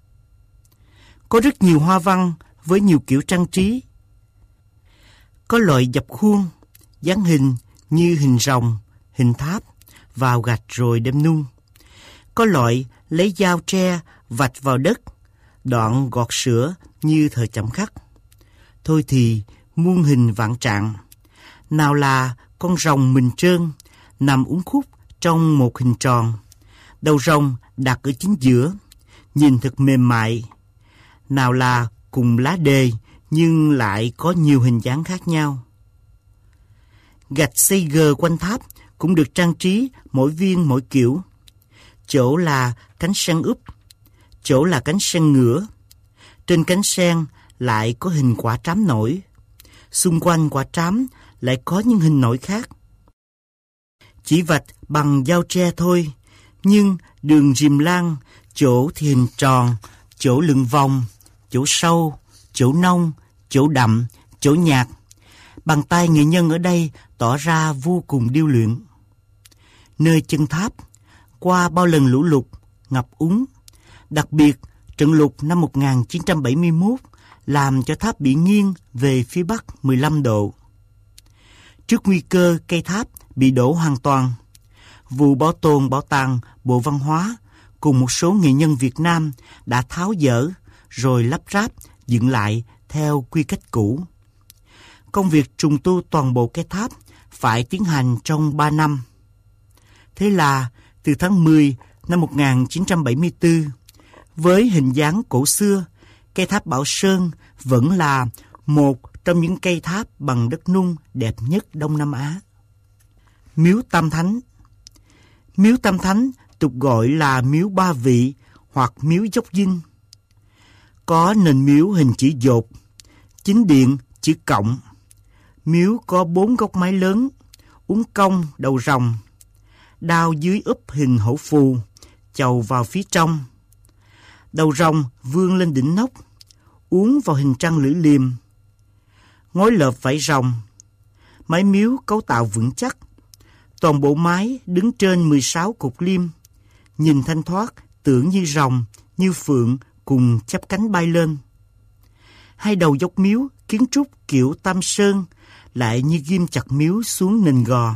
Có rất nhiều hoa văn với nhiều kiểu trang trí. Có loại dập khuôn, dáng hình như hình rồng, hình tháp, vào gạch rồi đem nung. Có loại lấy dao tre vạch vào đất, đoạn gọt sữa như thời chạm khắc. Thôi thì muôn hình vạn trạng. Nào là con rồng mình trơn, nằm uốn khúc trong một hình tròn, đầu rồng đặt ở chính giữa, nhìn thật mềm mại. Nào là cùng lá đề nhưng lại có nhiều hình dáng khác nhau. Gạch xây gờ quanh tháp cũng được trang trí mỗi viên mỗi kiểu. Chỗ là cánh sen úp, chỗ là cánh sen ngửa. Trên cánh sen lại có hình quả trám nổi. Xung quanh quả trám lại có những hình nổi khác. Chỉ vạch bằng dao tre thôi, nhưng đường rìm lan, chỗ thì hình tròn, chỗ lưng vòng, chỗ sâu, chỗ nông, chỗ đậm, chỗ nhạt. Bàn tay nghệ nhân ở đây tỏ ra vô cùng điêu luyện. Nơi chân tháp, qua bao lần lũ lụt, ngập úng, đặc biệt trận lụt năm một nghìn chín trăm bảy mươi mốt làm cho tháp bị nghiêng về phía bắc mười lăm độ. Trước nguy cơ cây tháp bị đổ hoàn toàn, vụ bảo tồn bảo tàng Bộ Văn hóa cùng một số nghệ nhân Việt Nam đã tháo dỡ rồi lắp ráp dựng lại theo quy cách cũ. Công việc trùng tu toàn bộ cái tháp phải tiến hành trong ba năm. Thế là từ tháng mười năm một nghìn chín trăm bảy mươi tư, với hình dáng cổ xưa, cây tháp Bảo Sơn vẫn là một trong những cây tháp bằng đất nung đẹp nhất Đông Nam Á. Miếu Tam Thánh. Miếu Tam Thánh tục gọi là miếu Ba Vị hoặc miếu Dốc Dinh. Có nền miếu hình chữ dột, chính điện chữ cộng. Miếu có bốn góc mái lớn, uốn cong đầu rồng, đao dưới úp hình hổ phù, chầu vào phía trong. Đầu rồng vươn lên đỉnh nóc, uốn vào hình trăng lưỡi liềm. Ngói lợp vảy rồng. Mái miếu cấu tạo vững chắc. Toàn bộ mái đứng trên mười sáu cột liêm, nhìn thanh thoát tưởng như rồng, như phượng cùng chắp cánh bay lên. Hai đầu dốc miếu kiến trúc kiểu Tam Sơn lại như ghim chặt miếu xuống nền gò.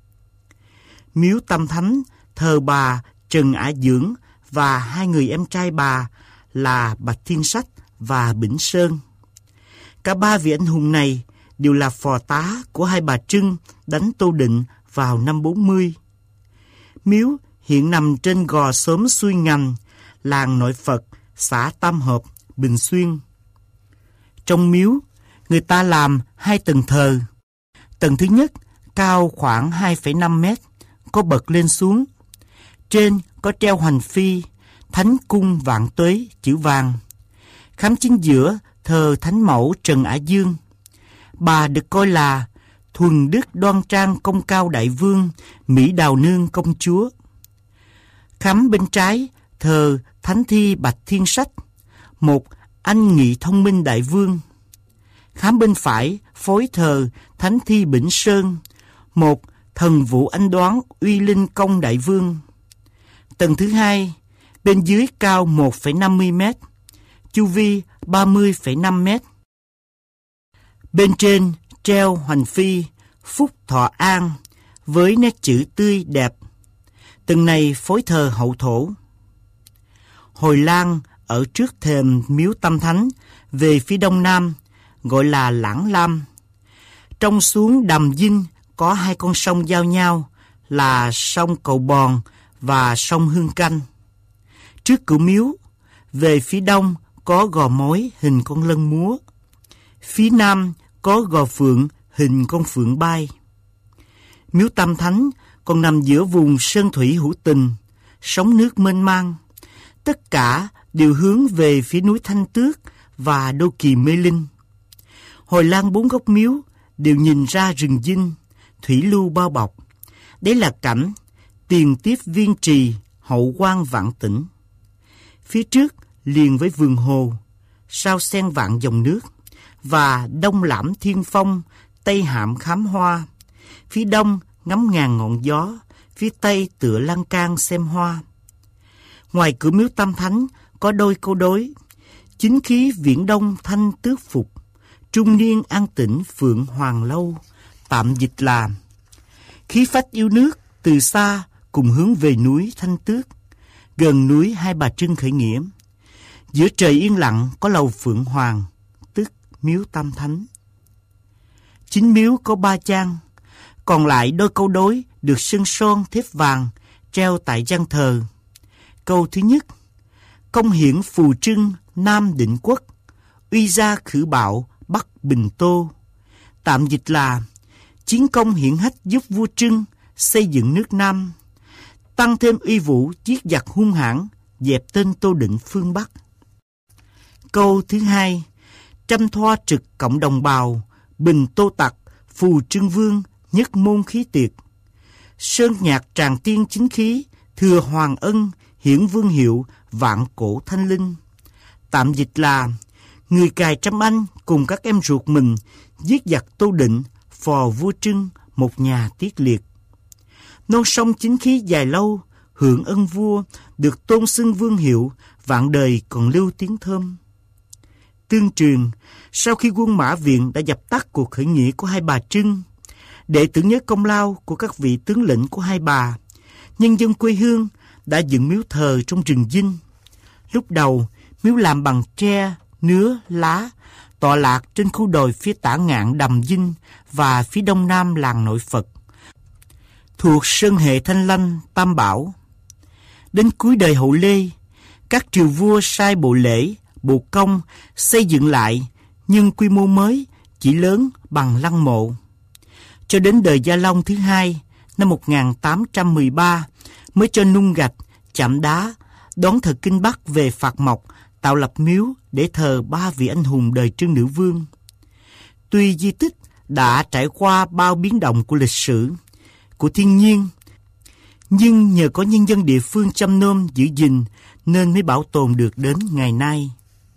Miếu Tam Thánh thờ bà Trần Ả Dưỡng và hai người em trai bà là Bạch Thiên Sách và Bỉnh Sơn. Cả ba vị anh hùng này đều là phò tá của hai bà Trưng đánh Tô Định vào năm bốn mươi. Miếu hiện nằm trên gò xóm Xuôi Ngành, làng Nội Phật, xã Tam Hợp, Bình Xuyên. Trong miếu, người ta làm hai tầng thờ. Tầng thứ nhất cao khoảng hai phẩy năm mét, có bậc lên xuống. Trên có treo hoành phi, Thánh Cung Vạn Tuế chữ vàng. Khám chính giữa thờ Thánh Mẫu Trần Ả Dương. Bà được coi là thuần đức đoan trang công cao đại vương, Mỹ Đào Nương công chúa. Khám bên trái thờ Thánh Thi Bạch Thiên Sách, một anh nghị thông minh đại vương. Khám bên phải phối thờ Thánh Thi Bỉnh Sơn, một thần vũ anh đoán uy linh công đại vương. Tầng thứ hai, bên dưới cao một phẩy năm mươi mét, chu vi ba mươi phẩy năm mét. Bên trên treo hoành phi Phúc Thọ An với nét chữ tươi đẹp. Tầng này phối thờ hậu thổ. Hồi lang ở trước thềm miếu Tam Thánh về phía đông nam gọi là Lãng Lam. Trong xuống Đầm Dinh có hai con sông giao nhau là sông Cầu Bòn và sông Hương Canh. Trước cửa miếu, về phía đông có gò mối hình con lân múa. Phía nam có gò phượng hình con phượng bay. Miếu Tam Thánh còn nằm giữa vùng sơn thủy hữu tình, sóng nước mênh mang. Tất cả đều hướng về phía núi Thanh Tước và Đô Kỳ Mê Linh. Hồi lang bốn góc miếu đều nhìn ra rừng dinh, thủy lưu bao bọc. Đấy là cảnh tiền tiếp viên trì, hậu quan vạn tĩnh. Phía trước liền với vườn hồ, sao sen vạn dòng nước, và đông lãm thiên phong, tây hạm khám hoa. Phía đông ngắm ngàn ngọn gió, phía tây tựa lan can xem hoa. Ngoài cửa miếu Tam Thánh có đôi câu đối: chính khí viễn đông thanh tước phục, trung niên an tĩnh phượng hoàng lâu. Tạm dịch là khí phách yêu nước từ xa cùng hướng về núi Thanh Tước, gần núi Hai Bà Trưng khởi nghĩa. Giữa trời yên lặng có lầu Phượng Hoàng, tức miếu Tam Thánh. Chính miếu có ba trang, còn lại đôi câu đối được sơn son thép vàng treo tại gian thờ. Câu thứ nhất: công hiển phù trưng Nam Định Quốc, uy gia khử bạo Bắc Bình Tô. Tạm dịch là chiến công hiển hách giúp vua Trưng xây dựng nước Nam, tăng thêm uy vũ giết giặc hung hãn, dẹp tên Tô Định phương Bắc. Câu thứ hai: trăm thoa trực cộng đồng bào, bình Tô Tặc, phù Trưng Vương, nhất môn khí tiệt. Sơn nhạc tràng tiên chính khí, thừa hoàng ân, hiển vương hiệu, vạn cổ thanh linh. Tạm dịch là người cài Trăm Anh cùng các em ruột mình giết giặc Tô Định, phò vua Trưng, một nhà tiết liệt. Non sông chính khí dài lâu, hưởng ân vua, được tôn xưng vương hiệu, vạn đời còn lưu tiếng thơm. Tương truyền, sau khi quân Mã Viện đã dập tắt cuộc khởi nghĩa của Hai Bà Trưng, để tưởng nhớ công lao của các vị tướng lĩnh của hai bà, nhân dân quê hương đã dựng miếu thờ trong rừng dinh. Lúc đầu, miếu làm bằng tre, nứa, lá, tọa lạc trên khu đồi phía tả ngạn Đầm Dinh và phía đông nam làng Nội Phật, thuộc sơn hệ Thanh Lanh, Tam Bảo. Đến cuối đời Hậu Lê, các triều vua sai bộ lễ, bộ công xây dựng lại, nhưng quy mô mới, chỉ lớn bằng lăng mộ. Cho đến đời Gia Long thứ hai, năm một nghìn tám trăm mười ba, mới cho nung gạch, chạm đá, đón thờ Kinh Bắc về Phạt Mộc, tạo lập miếu để thờ ba vị anh hùng đời Trưng Nữ Vương. Tuy di tích đã trải qua bao biến động của lịch sử, của thiên nhiên, nhưng nhờ có nhân dân địa phương chăm nom giữ gìn nên mới bảo tồn được đến ngày nay.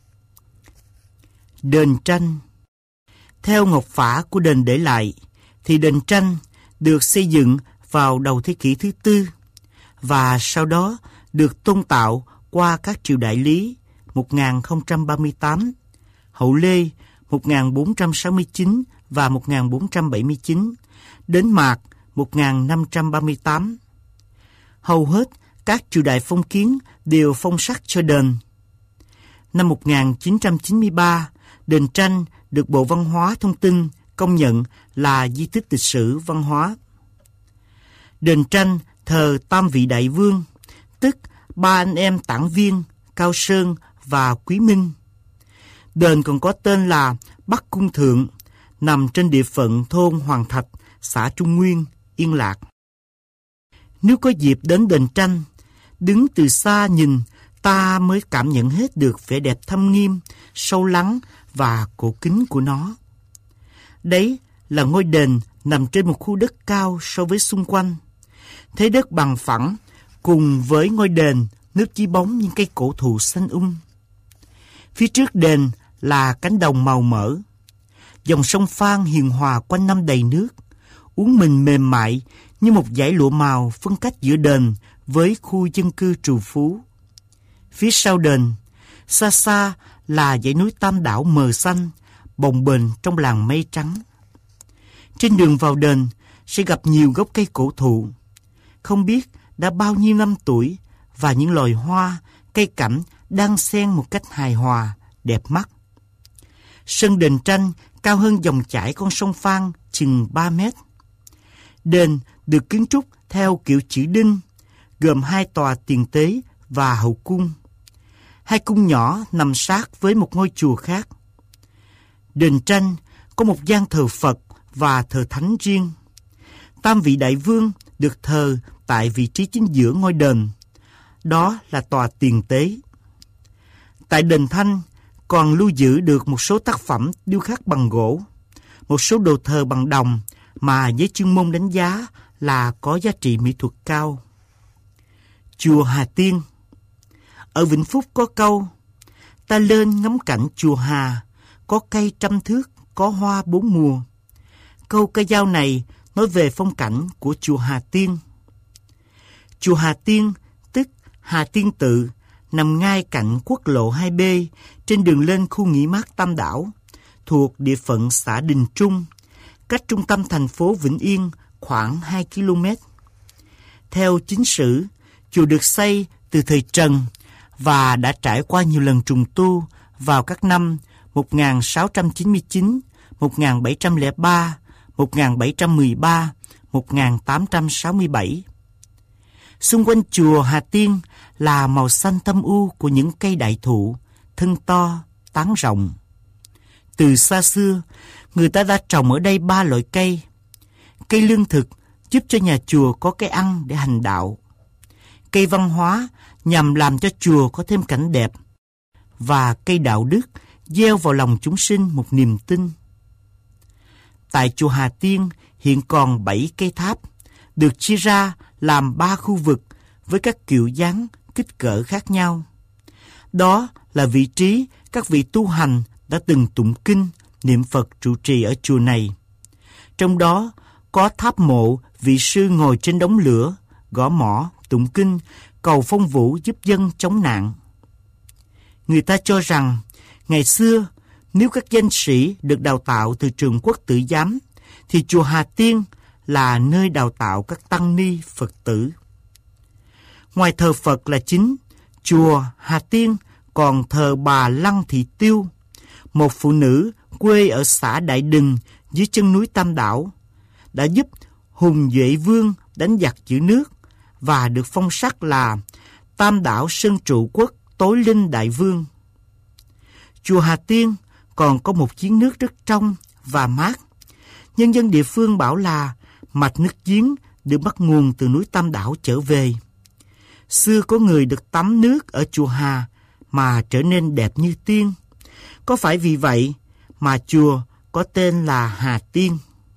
Đền Tranh. Theo ngọc phả của đền để lại, thì đền Tranh được xây dựng vào đầu thế kỷ thứ tư và sau đó được tôn tạo qua các triều đại Lý, một nghìn không trăm ba mươi tám, Hậu Lê một nghìn bốn trăm sáu mươi chín và một nghìn bốn trăm bảy mươi chín, đến Mạc một nghìn năm trăm ba mươi tám. Hầu hết các triều đại phong kiến đều phong sắc cho đền. Năm một nghìn chín trăm chín mươi ba, đền Tranh được Bộ Văn hóa Thông tin công nhận là di tích lịch sử văn hóa. Đền Tranh thờ tam vị đại vương, tức ba anh em Tản Viên, Cao Sơn và Quý Minh. Đền còn có tên là Bắc Cung Thượng, nằm trên địa phận thôn Hoàng Thạch, xã Trung Nguyên, Yên Lạc. Nếu có dịp đến đền Tranh, đứng từ xa nhìn, ta mới cảm nhận hết được vẻ đẹp thâm nghiêm, sâu lắng và cổ kính của nó. Đấy là ngôi đền nằm trên một khu đất cao so với xung quanh. Thế đất bằng phẳng, cùng với ngôi đền nước chi bóng những cây cổ thụ xanh um. Phía trước đền là cánh đồng màu mỡ. Dòng sông Phan hiền hòa quanh năm đầy nước, uốn mình mềm mại như một dải lụa màu phân cách giữa đền với khu dân cư trù phú. Phía sau đền, xa xa là dãy núi Tam Đảo mờ xanh, bồng bềnh trong làn mây trắng. Trên đường vào đền sẽ gặp nhiều gốc cây cổ thụ, không biết đã bao nhiêu năm tuổi, và những loài hoa, cây cảnh đang xen một cách hài hòa, đẹp mắt. Sân đền Tranh cao hơn dòng chảy con sông Phan chừng ba mét. Đền được kiến trúc theo kiểu chữ đinh, gồm hai tòa tiền tế và hậu cung. Hai cung nhỏ nằm sát với một ngôi chùa khác. Đền Tranh có một gian thờ Phật và thờ Thánh riêng. Tam vị đại vương được thờ tại vị trí chính giữa ngôi đền. Đó là tòa tiền tế. Tại đền Thanh còn lưu giữ được một số tác phẩm điêu khắc bằng gỗ, một số đồ thờ bằng đồng mà giới chuyên môn đánh giá là có giá trị mỹ thuật cao. Chùa Hà Tiên. Ở Vĩnh Phúc có câu: ta lên ngắm cảnh chùa Hà, có cây trăm thước, có hoa bốn mùa. Câu ca dao này nói về phong cảnh của chùa Hà Tiên. Chùa Hà Tiên, tức Hà Tiên Tự, nằm ngay cạnh quốc lộ hai B trên đường lên khu nghỉ mát Tam Đảo, thuộc địa phận xã Đình Trung, cách trung tâm thành phố Vĩnh Yên khoảng hai ki lô mét. Theo chính sử, chùa được xây từ thời Trần và đã trải qua nhiều lần trùng tu vào các năm một nghìn sáu trăm chín mươi chín, một nghìn bảy trăm lẻ ba, một nghìn bảy trăm mười ba, một nghìn tám trăm sáu mươi bảy. Xung quanh chùa Hà Tiên là màu xanh thâm u của những cây đại thụ, thân to, tán rộng. Từ xa xưa, người ta đã trồng ở đây ba loại cây. Cây lương thực giúp cho nhà chùa có cái ăn để hành đạo. Cây văn hóa nhằm làm cho chùa có thêm cảnh đẹp. Và cây đạo đức gieo vào lòng chúng sinh một niềm tin. Tại chùa Hà Tiên hiện còn bảy cây tháp, được chia ra làm ba khu vực với các kiểu dáng, kích cỡ khác nhau. Đó là vị trí các vị tu hành đã từng tụng kinh, niệm Phật trụ trì ở chùa này. Trong đó có tháp mộ vị sư ngồi trên đống lửa, gõ mõ, tụng kinh, cầu phong vũ giúp dân chống nạn. Người ta cho rằng, ngày xưa, nếu các danh sĩ được đào tạo từ trường Quốc Tử Giám, thì chùa Hà Tiên là nơi đào tạo các tăng ni Phật tử. Ngoài thờ Phật là chính, chùa Hà Tiên còn thờ bà Lăng Thị Tiêu, một phụ nữ quê ở xã Đại Đình dưới chân núi Tam Đảo, đã giúp Hùng Duệ Vương đánh giặc giữ nước và được phong sắc là Tam Đảo Sơn Trụ Quốc Tối Linh Đại Vương. Chùa Hà Tiên còn có một giếng nước rất trong và mát. Nhân dân địa phương bảo là mạch nước giếng được bắt nguồn từ núi Tam Đảo trở về. Xưa có người được tắm nước ở chùa Hà mà trở nên đẹp như tiên. Có phải vì vậy mà chùa có tên là Hà Tiên?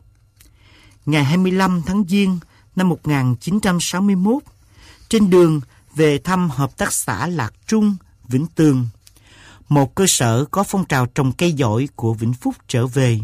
Ngày hai mươi lăm tháng Giêng năm một nghìn chín trăm sáu mươi mốt, trên đường về thăm hợp tác xã Lạc Trung, Vĩnh Tường, một cơ sở có phong trào trồng cây giỏi của Vĩnh Phúc trở về.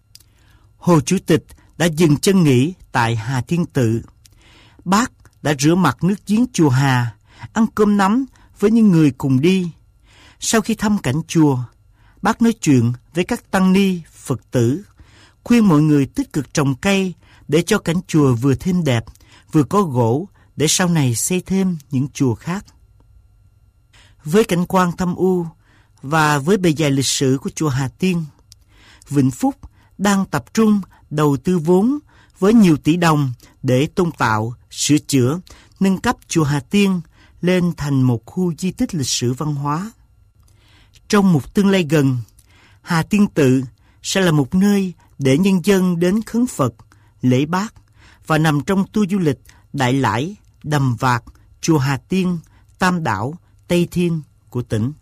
Hồ Chủ tịch đã dừng chân nghỉ tại Hà Thiên Tự. Bác đã rửa mặt nước giếng chùa Hà, ăn cơm nắm với những người cùng đi. Sau khi thăm cảnh chùa, bác nói chuyện với các tăng ni, Phật tử, khuyên mọi người tích cực trồng cây để cho cảnh chùa vừa thêm đẹp, vừa có gỗ để sau này xây thêm những chùa khác. Với cảnh quan thâm u và với bề dày lịch sử của chùa Hà Tiên, Vĩnh Phúc đang tập trung đầu tư vốn với nhiều tỷ đồng để tôn tạo, sửa chữa, nâng cấp chùa Hà Tiên lên thành một khu di tích lịch sử văn hóa. Trong một tương lai gần, Hà Tiên Tự sẽ là một nơi để nhân dân đến khấn Phật, lễ bát và nằm trong tour du lịch Đại Lải, Đầm Vạc, chùa Hà Tiên, Tam Đảo, Tây Thiên của tỉnh.